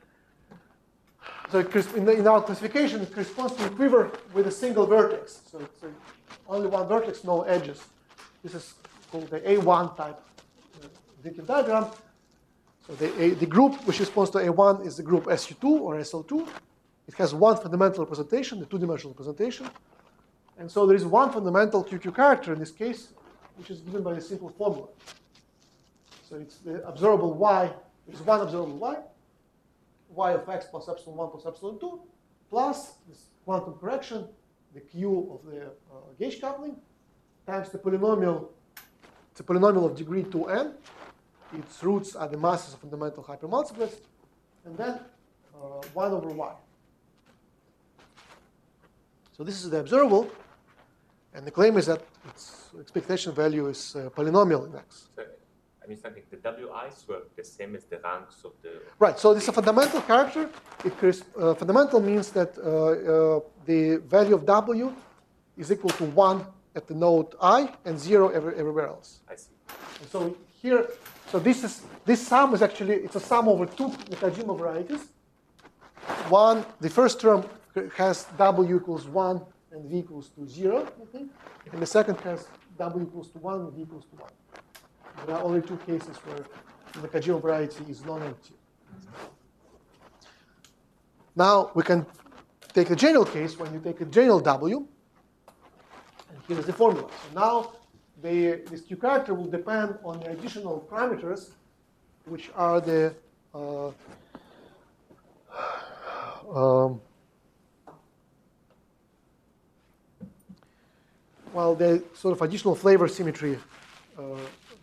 So it, in, the, in our classification, it corresponds to a quiver with a single vertex. So it's a, only one vertex, no edges. This is called the A one type uh, Dicke diagram. So the, a, the group which responds to A one is the group S U two or S L two. It has one fundamental representation, the two-dimensional representation. And so there is one fundamental Q Q character in this case, which is given by a simple formula. So it's the observable Y, there's one observable Y, Y of x plus epsilon one plus epsilon two, plus this quantum correction, the Q of the uh, gauge coupling, times the polynomial. It's a polynomial of degree two n. Its roots are the masses of fundamental hypermultiplets, and then uh, one over y. So this is the observable, and the claim is that its expectation value is uh, polynomial in X. So, I mean something. The W Is were the same as the ranks of the. Right. So this is a fundamental character. It uh, fundamental means that uh, uh, the value of W is equal to one at the node I and zero every, everywhere else. I see. And so here, so this is this sum is actually it's a sum over two Nakajima varieties. One, the first term has W equals one and V equals to zero, I think. And the second has W equals to one and V equals to one. There are only two cases where the Nakajima variety is non-empty. Now we can take a general case when you take a general W. And here is the formula. So now the, this Q character will depend on the additional parameters, which are the uh, um, well, the sort of additional flavor symmetry uh, uh,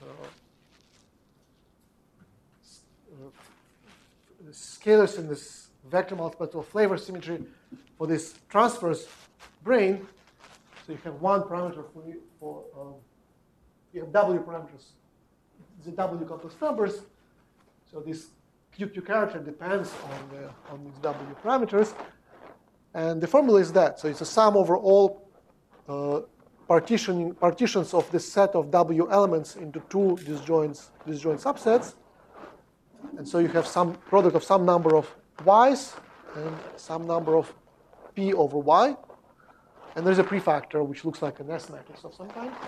scalars in this vector multiplicative flavor symmetry for this transverse brane. So you have one parameter for, for um, you have W parameters, the W complex numbers. So this Q Q character depends on the on these W parameters, and the formula is that. So it's a sum over all uh, partitioning partitions of this set of W elements into two disjoint disjoint subsets. And so you have some product of some number of y's and some number of p over y. And there's a prefactor which looks like an S matrix of some kind.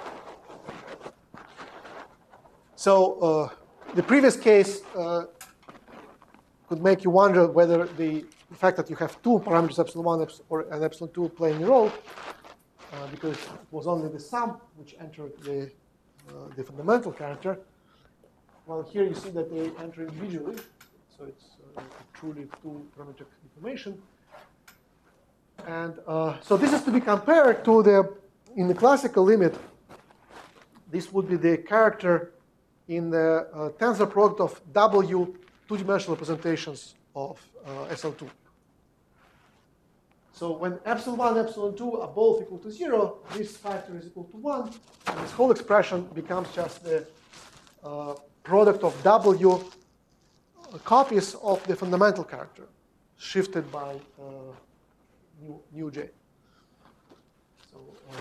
So uh, the previous case uh, could make you wonder whether the fact that you have two parameters, epsilon one or and epsilon two, play any role, uh, because it was only the sum which entered the, uh, the fundamental character. Well, here you see that they enter individually, so it's uh, truly two-parametric information. And uh, so this is to be compared to the, in the classical limit, this would be the character in the uh, tensor product of W two-dimensional representations of uh, S L two. So when epsilon one and epsilon two are both equal to zero, this factor is equal to one, and this whole expression becomes just the uh, product of W copies of the fundamental character shifted by uh, new, new J. So, um,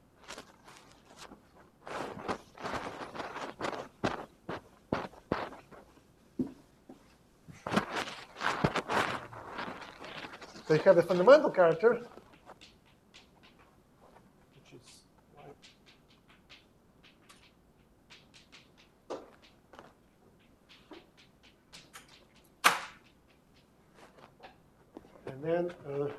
so you have a fundamental character, which is like and then uh,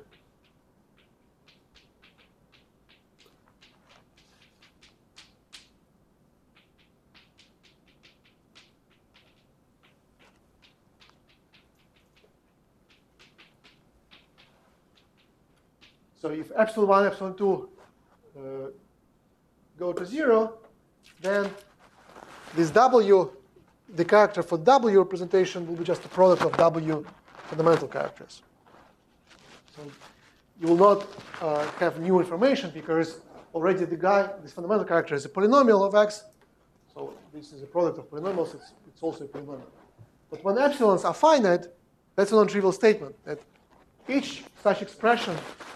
so if epsilon one, epsilon two uh, go to zero, then this W, the character for W representation will be just a product of W fundamental characters. So you will not uh, have new information because already the guy, this fundamental character is a polynomial of X. So this is a product of polynomials. It's, it's also a polynomial. But when epsilons are finite, that's a non-trivial statement that each such expression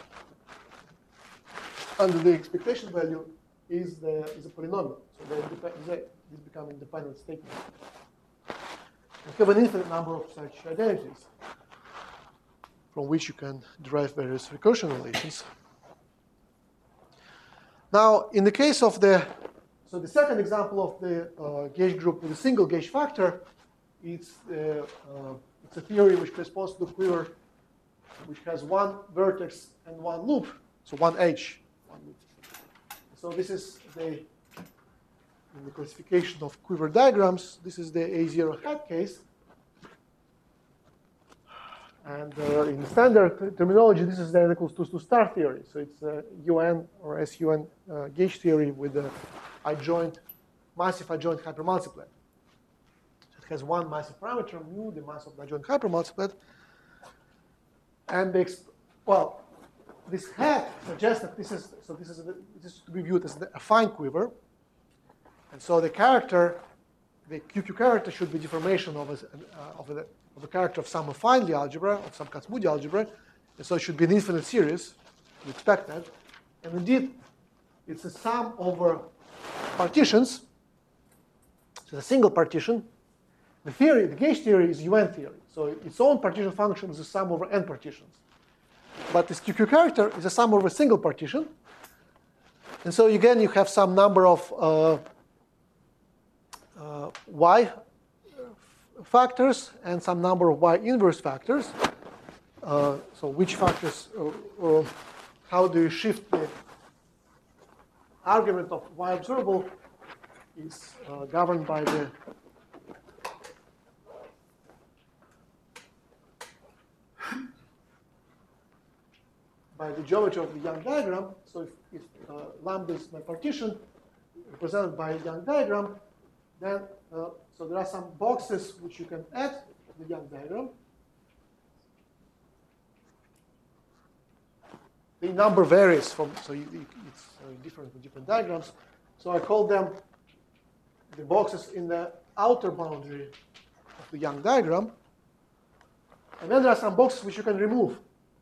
under the expectation value is the is a polynomial. So they, they, these become independent statements. You have an infinite number of such identities from which you can derive various recursion relations. Now, in the case of the, so the second example of the uh, gauge group with a single gauge factor, it's, uh, uh, it's a theory which corresponds to the quiver which has one vertex and one loop, so one edge. One loop. So this is the, in the classification of quiver diagrams, this is the A zero hat case. And uh, in standard terminology, this is then equals to, to star theory. So it's uh, U N or S U N uh, gauge theory with the adjoint, massive adjoint hypermultiplet. So it has one massive parameter, mu, the mass of the adjoint hypermultiplet. And the, well, this hat suggests that this is, so this is, a, this is to be viewed as a fine quiver. And so the character, the Q Q character should be deformation of a, uh, of a of a character of some affine algebra, of some Kac-Moody algebra, and so it should be an infinite series. We expect that. And indeed, it's a sum over partitions. So a single partition. The theory, the gauge theory is U N theory. So its own partition function is a sum over n partitions. But this Q Q character is a sum over a single partition. And so again, you have some number of uh, uh, y factors and some number of y inverse factors. Uh, so which factors, uh, uh, how do you shift the argument of y observable is uh, governed by the by the geometry of the Young diagram. So if, if uh, lambda is my partition represented by a Young diagram, then uh, so there are some boxes which you can add to the Young diagram. The number varies from, so you, it's uh, different for different diagrams. So I call them the boxes in the outer boundary of the Young diagram. And then there are some boxes which you can remove.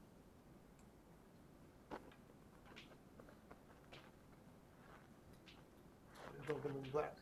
I draw them in black.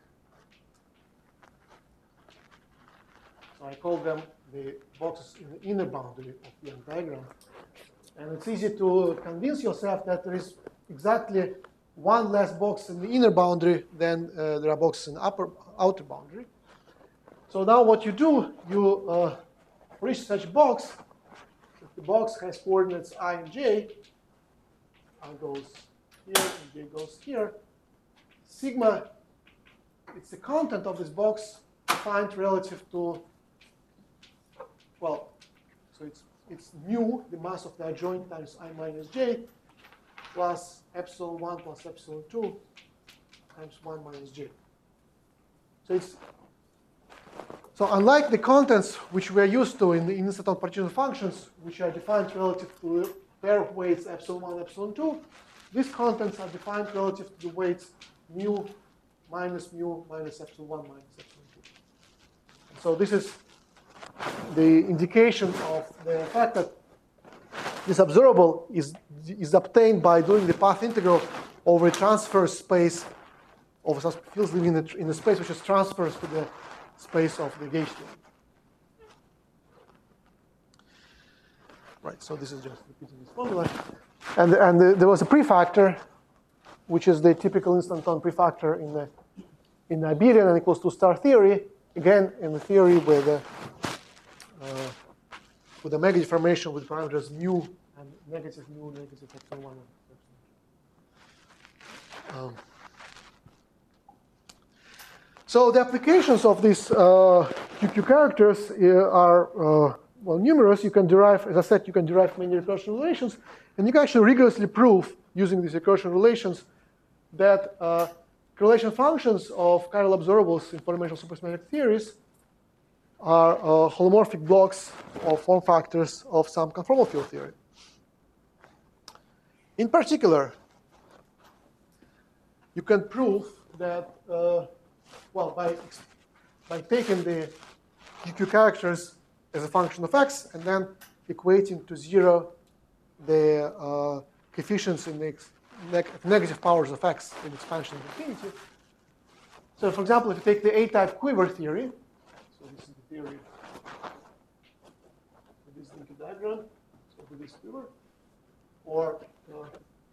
So I call them the boxes in the inner boundary of the Young diagram. And it's easy to convince yourself that there is exactly one less box in the inner boundary than uh, there are boxes in the upper, outer boundary. So now what you do, you uh, for each such box, if the box has coordinates I and j, I goes here and j goes here, sigma, it's the content of this box defined relative to, well, so it's it's mu, the mass of the adjoint times I minus j, plus epsilon one plus epsilon two times one minus j. So it's so unlike the contents which we are used to in the instanton partition functions, which are defined relative to a pair of weights epsilon one, epsilon two, these contents are defined relative to the weights mu minus mu minus epsilon one minus epsilon two. So this is the indication of the fact that this observable is, is obtained by doing the path integral over a transverse space of some fields living in the, in the space which is transverse to the space of the gauge theory. Right, so this is just repeating this formula. And, and the, there was a prefactor, which is the typical instanton prefactor in the, in the Iberian and equals to star theory. Again, in the theory with the Uh, with a mega deformation with parameters mu and negative mu, negative epsilon one. Um, so the applications of these uh, Q Q characters uh, are uh, well numerous. You can derive, as I said, you can derive many recursion relations, and you can actually rigorously prove using these recursion relations that uh, correlation functions of chiral observables in four-dimensional supersymmetric theories are uh, holomorphic blocks or form factors of some conformal field theory. In particular, you can prove that, uh, well, by, by taking the Q Q characters as a function of x and then equating to zero the uh, coefficients in the neg negative powers of x in expansion of infinity. So, for example, if you take the A-type quiver theory, so this is the theory with this linked diagram, so with this quiver, or uh,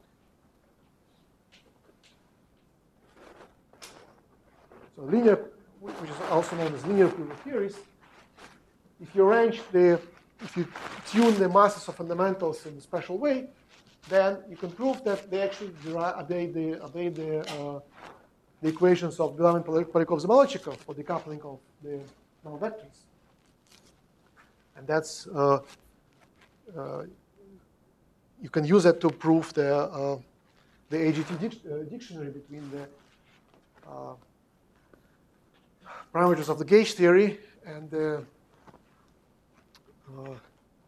so linear, which is also known as linear quiver theories. If you arrange the, if you tune the masses of fundamentals in a special way, then you can prove that they actually obey the obey the uh, the equations of Bilavin-Polyakov-Zamolodchikov for decoupling of the null vectors. And that's uh, uh, you can use that to prove the uh, the A G T dic uh, dictionary between the uh, parameters of the gauge theory and the uh,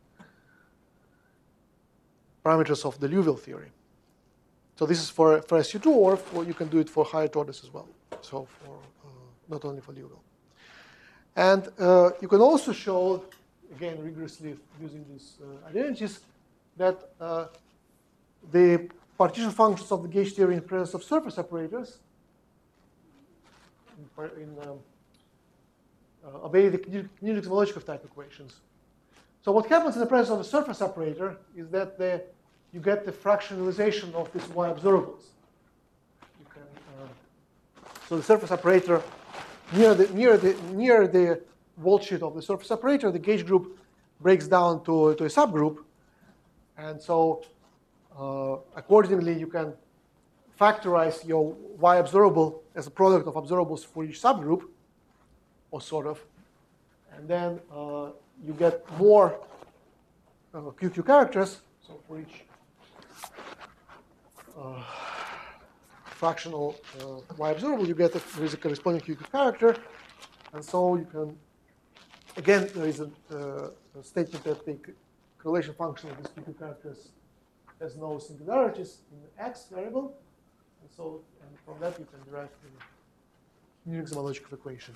parameters of the Liouville theory. So this is for, for S U two, or for, you can do it for higher torus as well. So for uh, not only for Liouville. And uh, you can also show, again, rigorously using these uh, identities, that uh, the partition functions of the gauge theory in presence of surface operators in, in um, uh, obey the Knirlik-Zvolotchkov type equations. So what happens in the presence of a surface operator is that the, you get the fractionalization of these y observables. You can, uh, so the surface operator near the near the near the worldsheet of the surface operator, the gauge group breaks down to, to a subgroup, and so uh, accordingly you can factorize your y observable as a product of observables for each subgroup, or sort of, and then uh, you get more uh, Q Q characters. So for each uh, fractional uh, y observable, you get a, there is a corresponding Q Q character, and so you can, again, there is a, uh, a statement that the correlation function of these Q Q characters has no singularities in the x variable, and so and from that you can derive the Knirlik-Zvolotchkov equation.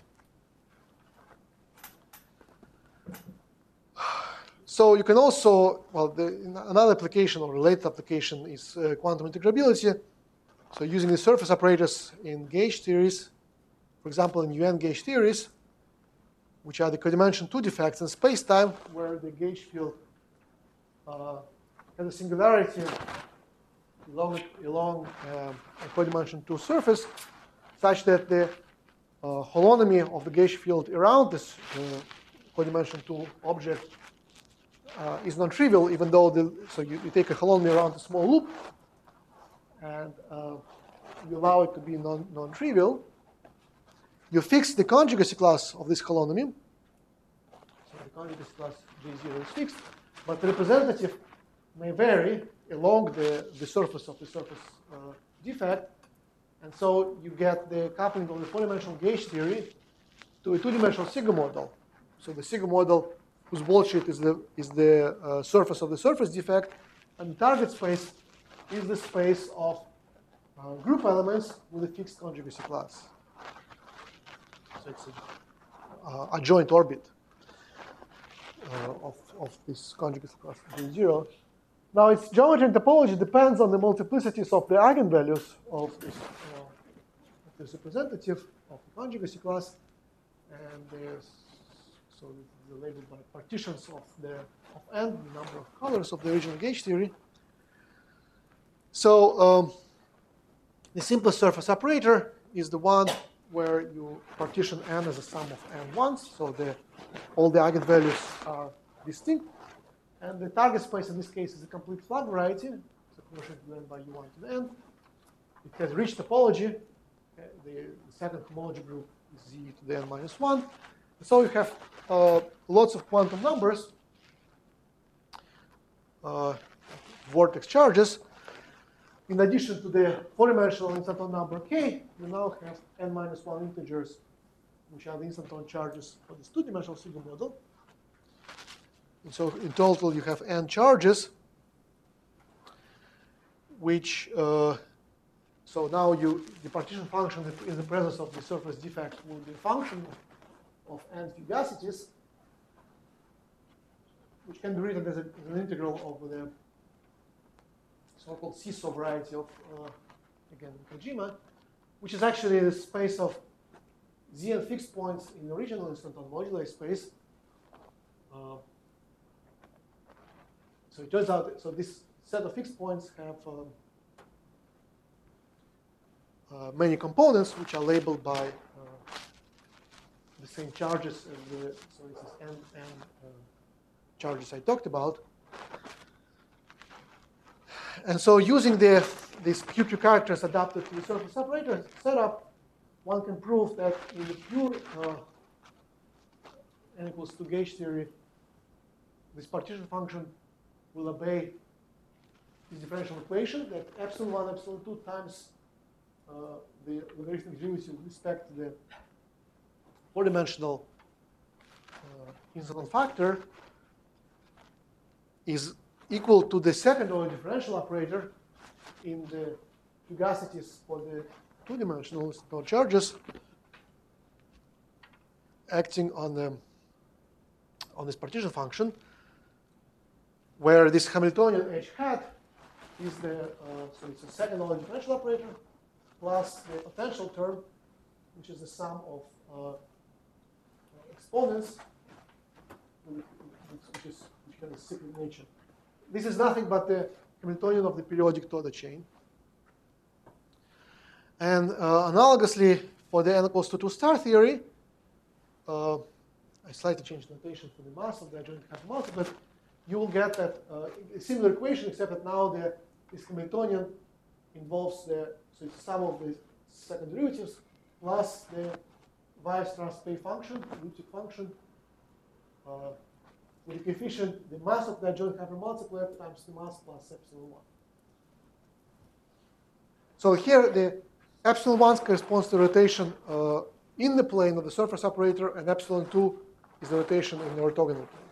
So you can also, well, the, another application or related application is uh, quantum integrability. So using the surface operators in gauge theories, for example, in U N gauge theories, which are the codimension two defects in space-time, where the gauge field uh, has a singularity along, along uh, a codimension two surface, such that the uh, holonomy of the gauge field around this uh, codimension two object uh, is non-trivial, even though the, so you, you take a holonomy around a small loop, and uh, you allow it to be non, non-trivial. You fix the conjugacy class of this holonomy. So the conjugacy class J zero is fixed, but the representative may vary along the, the surface of the surface uh, defect. And so you get the coupling of the four-dimensional gauge theory to a two-dimensional sigma model. So the sigma model whose worldsheet is the, is the uh, surface of the surface defect, and the target space is the space of uh, group elements with a fixed conjugacy class. So it's a uh, adjoint orbit uh, of, of this conjugacy class J zero. Now, its geometry and topology depends on the multiplicities of the eigenvalues of this, uh, of this representative of the conjugacy class, and there's so they're labeled by partitions of the of n, the number of colors of the original gauge theory. So um, the simplest surface operator is the one where you partition n as a sum of n ones, so the all the eigenvalues are distinct. And the target space in this case is a complete flat variety, so quotient to the n by u one to the n. It has rich topology. The, the second homology group is z to the n minus one. So you have uh, lots of quantum numbers, uh, vortex charges. In addition to the four-dimensional instanton number k, you now have n minus one integers, which are the instanton charges for this two-dimensional sigma model. And so in total, you have n charges, which, uh, so now you, the partition function in the presence of the surface defect will be a function of n fugacities, which can be written as, a, as an integral of the so-called seesaw variety of, uh, again, Kojima, which is actually the space of z and fixed points in the original instanton moduli space. Uh, So it turns out, so this set of fixed points have um, uh, many components which are labeled by uh, the same charges as the, so this is n, n uh, charges I talked about. And so using the, these Q Q characters adapted to the surface operator setup, one can prove that in the pure uh, n equals to gauge theory, this partition function will obey this differential equation that epsilon one, epsilon two times uh, the logarithmic derivative with respect to the four-dimensional uh, incident factor is equal to the second order differential operator in the fugacities for the two-dimensional incident charges acting on the on this partition function, where this Hamiltonian h hat is the uh, so it's a second order differential operator plus the potential term, which is the sum of uh, exponents, which is which has a cyclic nature. This is nothing but the Hamiltonian of the periodic Toda chain. And uh, analogously, for the n equals to two star theory, uh, I slightly changed the notation for the mass of the adjoint hypermultiplet, but you will get that uh, a similar equation, except that now the this Hamiltonian involves the so it's the sum of the second derivatives plus the Weiss transpay function, elliptic function, uh, with the coefficient, the mass of the adjoint hypermultiplet times the mass plus epsilon one. So here the epsilon one corresponds to rotation uh, in the plane of the surface operator, and epsilon two is the rotation in the orthogonal plane.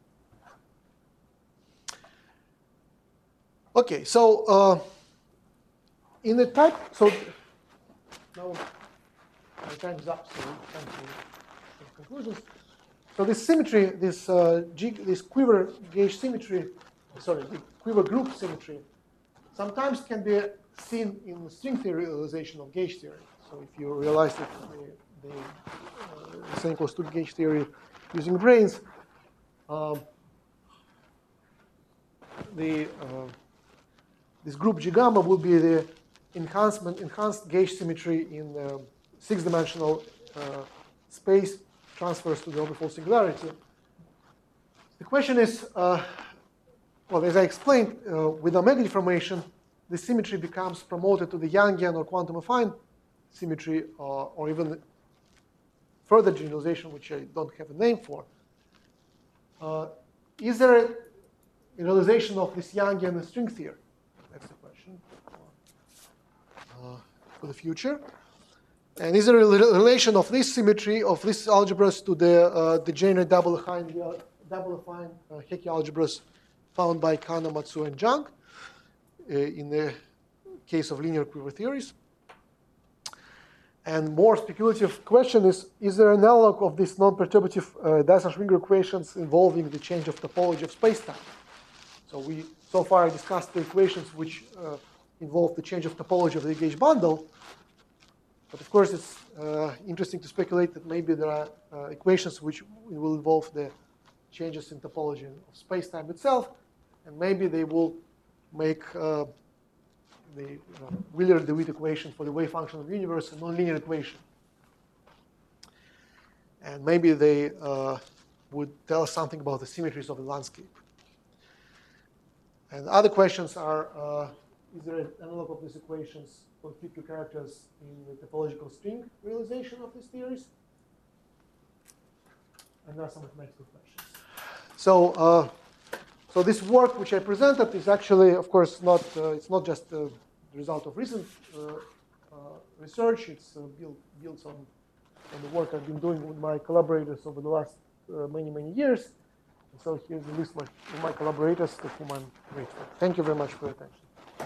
Okay, so uh, in the type, so now my time is up, so we come to conclusions. So this symmetry, this uh, G, this quiver gauge symmetry, sorry, the quiver group symmetry, sometimes can be seen in the string theory realization of gauge theory. So if you realize that the, the uh, same equals to gauge theory using brains, um, the uh, this group G gamma will be the enhancement, enhanced gauge symmetry in the six-dimensional uh, space transfers to the orbifold singularity. The question is, uh, well, as I explained, uh, with omega deformation, the symmetry becomes promoted to the Yangian or quantum affine symmetry, uh, or even further generalization, which I don't have a name for. Uh, is there a realization of this Yangian string theory? That's the question uh, for the future. And is there a relation of this symmetry of these algebras to the uh, degenerate double affine, uh, double affine uh, Hecke algebras found by Kano, Matsuo, and Zhang uh, in the case of linear quiver theories? And more speculative question is, is there an analog of these non-perturbative uh, Dyson-Schwinger equations involving the change of topology of spacetime? So we so far discussed the equations which uh, involve the change of topology of the gauge bundle. But of course, it's uh, interesting to speculate that maybe there are uh, equations which will involve the changes in topology of spacetime itself, and maybe they will make uh, the uh, Wheeler-DeWitt equation for the wave function of the universe a nonlinear equation. And maybe they uh, would tell us something about the symmetries of the landscape. And other questions are, uh, is there an analog of these equations for Q Q characters in the topological string realization of these theories? And there are some mathematical questions. So, uh, so this work which I presented is actually, of course, not, uh, it's not just uh, the result of recent uh, uh, research. It's uh, built, built on, on the work I've been doing with my collaborators over the last uh, many, many years. And so here's the list of my collaborators to whom I'm grateful. Thank you very much for your attention.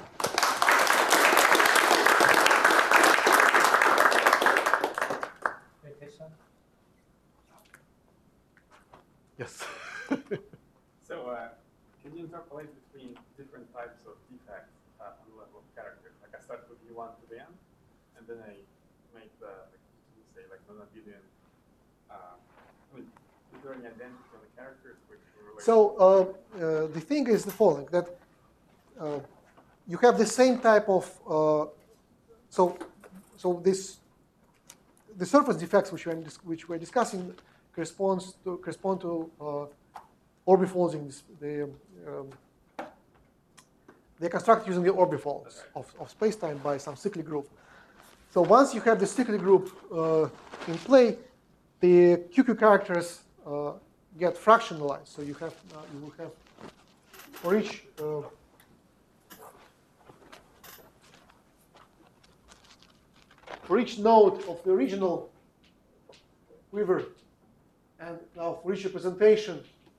Yes. So, uh, can you interpolate between different types of defects uh, on the level of characters? Like I start with U one to the n, and then I make the, like, say, like non-abelian. Uh, I mean, is there any identity on the characters which relate? So uh, uh, the thing is the following: that uh, you have the same type of uh, so so this the surface defects which we're which we're discussing corresponds to correspond to uh, orbifolds in this, the um, they construct using the orbifolds of, of spacetime by some cyclic group. So once you have the cyclic group uh, in play, the Q Q characters uh, get fractionalized. So you have uh, you will have for each uh, for each node of the original quiver, and now for each representation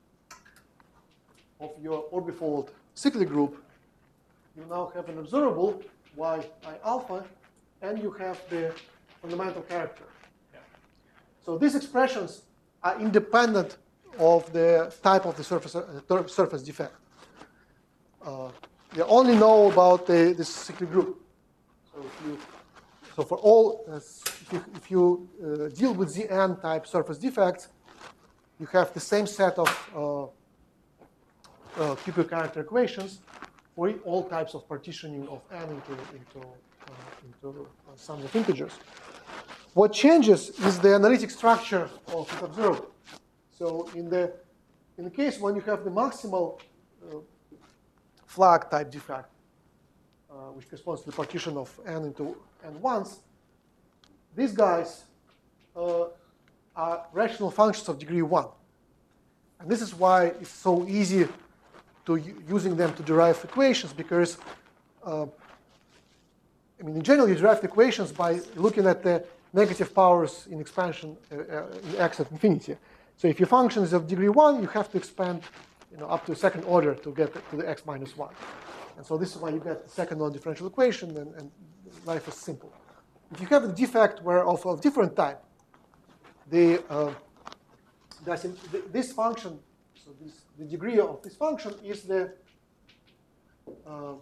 of your orbifold cyclic group, you now have an observable y I alpha, and you have the fundamental character. Yeah. So these expressions are independent of the type of the surface, uh, surface defect. Uh, they only know about the, this cyclic group. So, if you, so for all, uh, if you, if you uh, deal with Z N type surface defects, you have the same set of uh, uh, Q-Q character equations for all types of partitioning of n into, into, uh, into uh, sums of integers. What changes is the analytic structure of the observer. So in the in the case when you have the maximal uh, flag type defect, uh, which corresponds to the partition of n into n ones, these guys uh, are rational functions of degree one. And this is why it's so easy to using them to derive equations, because uh, I mean, in general, you derive equations by looking at the negative powers in expansion uh, uh, in x at infinity. So if your function is of degree one, you have to expand, you know, up to a second order to get to the x minus one. And so this is why you get the second order differential equation, and, and life is simple. If you have a defect where of a different type, the, uh, the this function, so this, the degree of this function is the uh,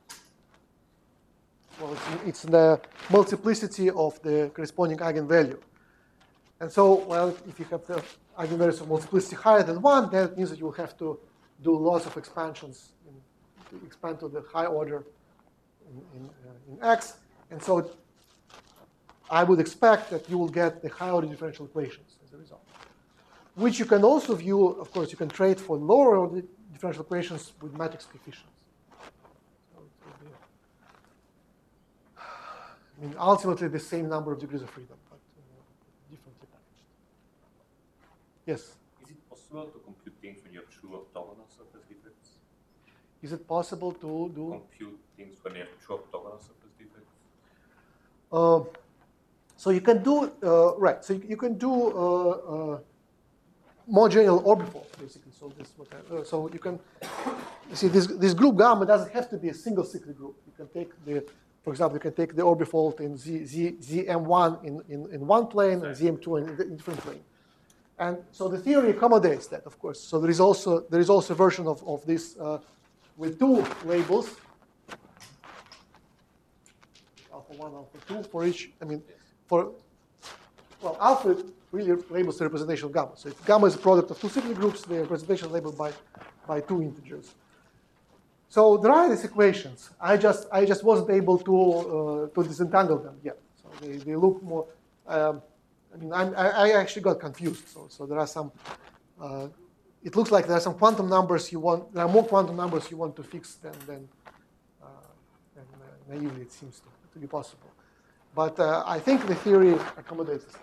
well, it's, it's the multiplicity of the corresponding eigenvalue. And so, well, if you have the eigenvalues of multiplicity higher than one, then it means that you will have to do lots of expansions, in, to expand to the high order in, in, uh, in X. And so I would expect that you will get the high order differential equations as a result, which you can also view, of course, you can trade for lower order differential equations with matrix coefficients. So it will be, I mean, ultimately the same number of degrees of freedom, but uh, differently packaged. Yes? Is it possible to compute things when you have true orthogonal surface defects? Is it possible to do? Compute things when you have true orthogonal surface defects? Uh, so you can do, uh, right, so you, you can do uh, uh, more general orbifolds, basically. So this, what I, uh, so you can, you see, this, this group gamma doesn't have to be a single cyclic group. You can take the, for example, you can take the orbifold in Z, Z, Z M one in, in, in one plane and Z M two in a different plane. And so the theory accommodates that, of course. So there is also, there is also a version of, of this uh, with two labels, alpha one, alpha two, for each, I mean, for, well, alpha really labels the representation of gamma. So if gamma is a product of two cyclic groups, the representation is labeled by, by two integers. So there are these equations. I just, I just wasn't able to, uh, to disentangle them yet. So they, they look more, um, I mean, I'm, I, I actually got confused. So, so there are some, uh, it looks like there are some quantum numbers you want, there are more quantum numbers you want to fix than, than, uh, than uh, naively it seems to, to be possible. But uh, I think the theory accommodates this.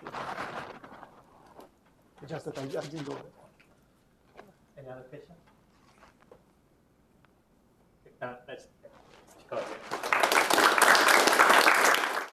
Just that I, I didn't go that. Any other questions? Okay, uh, let's go ahead.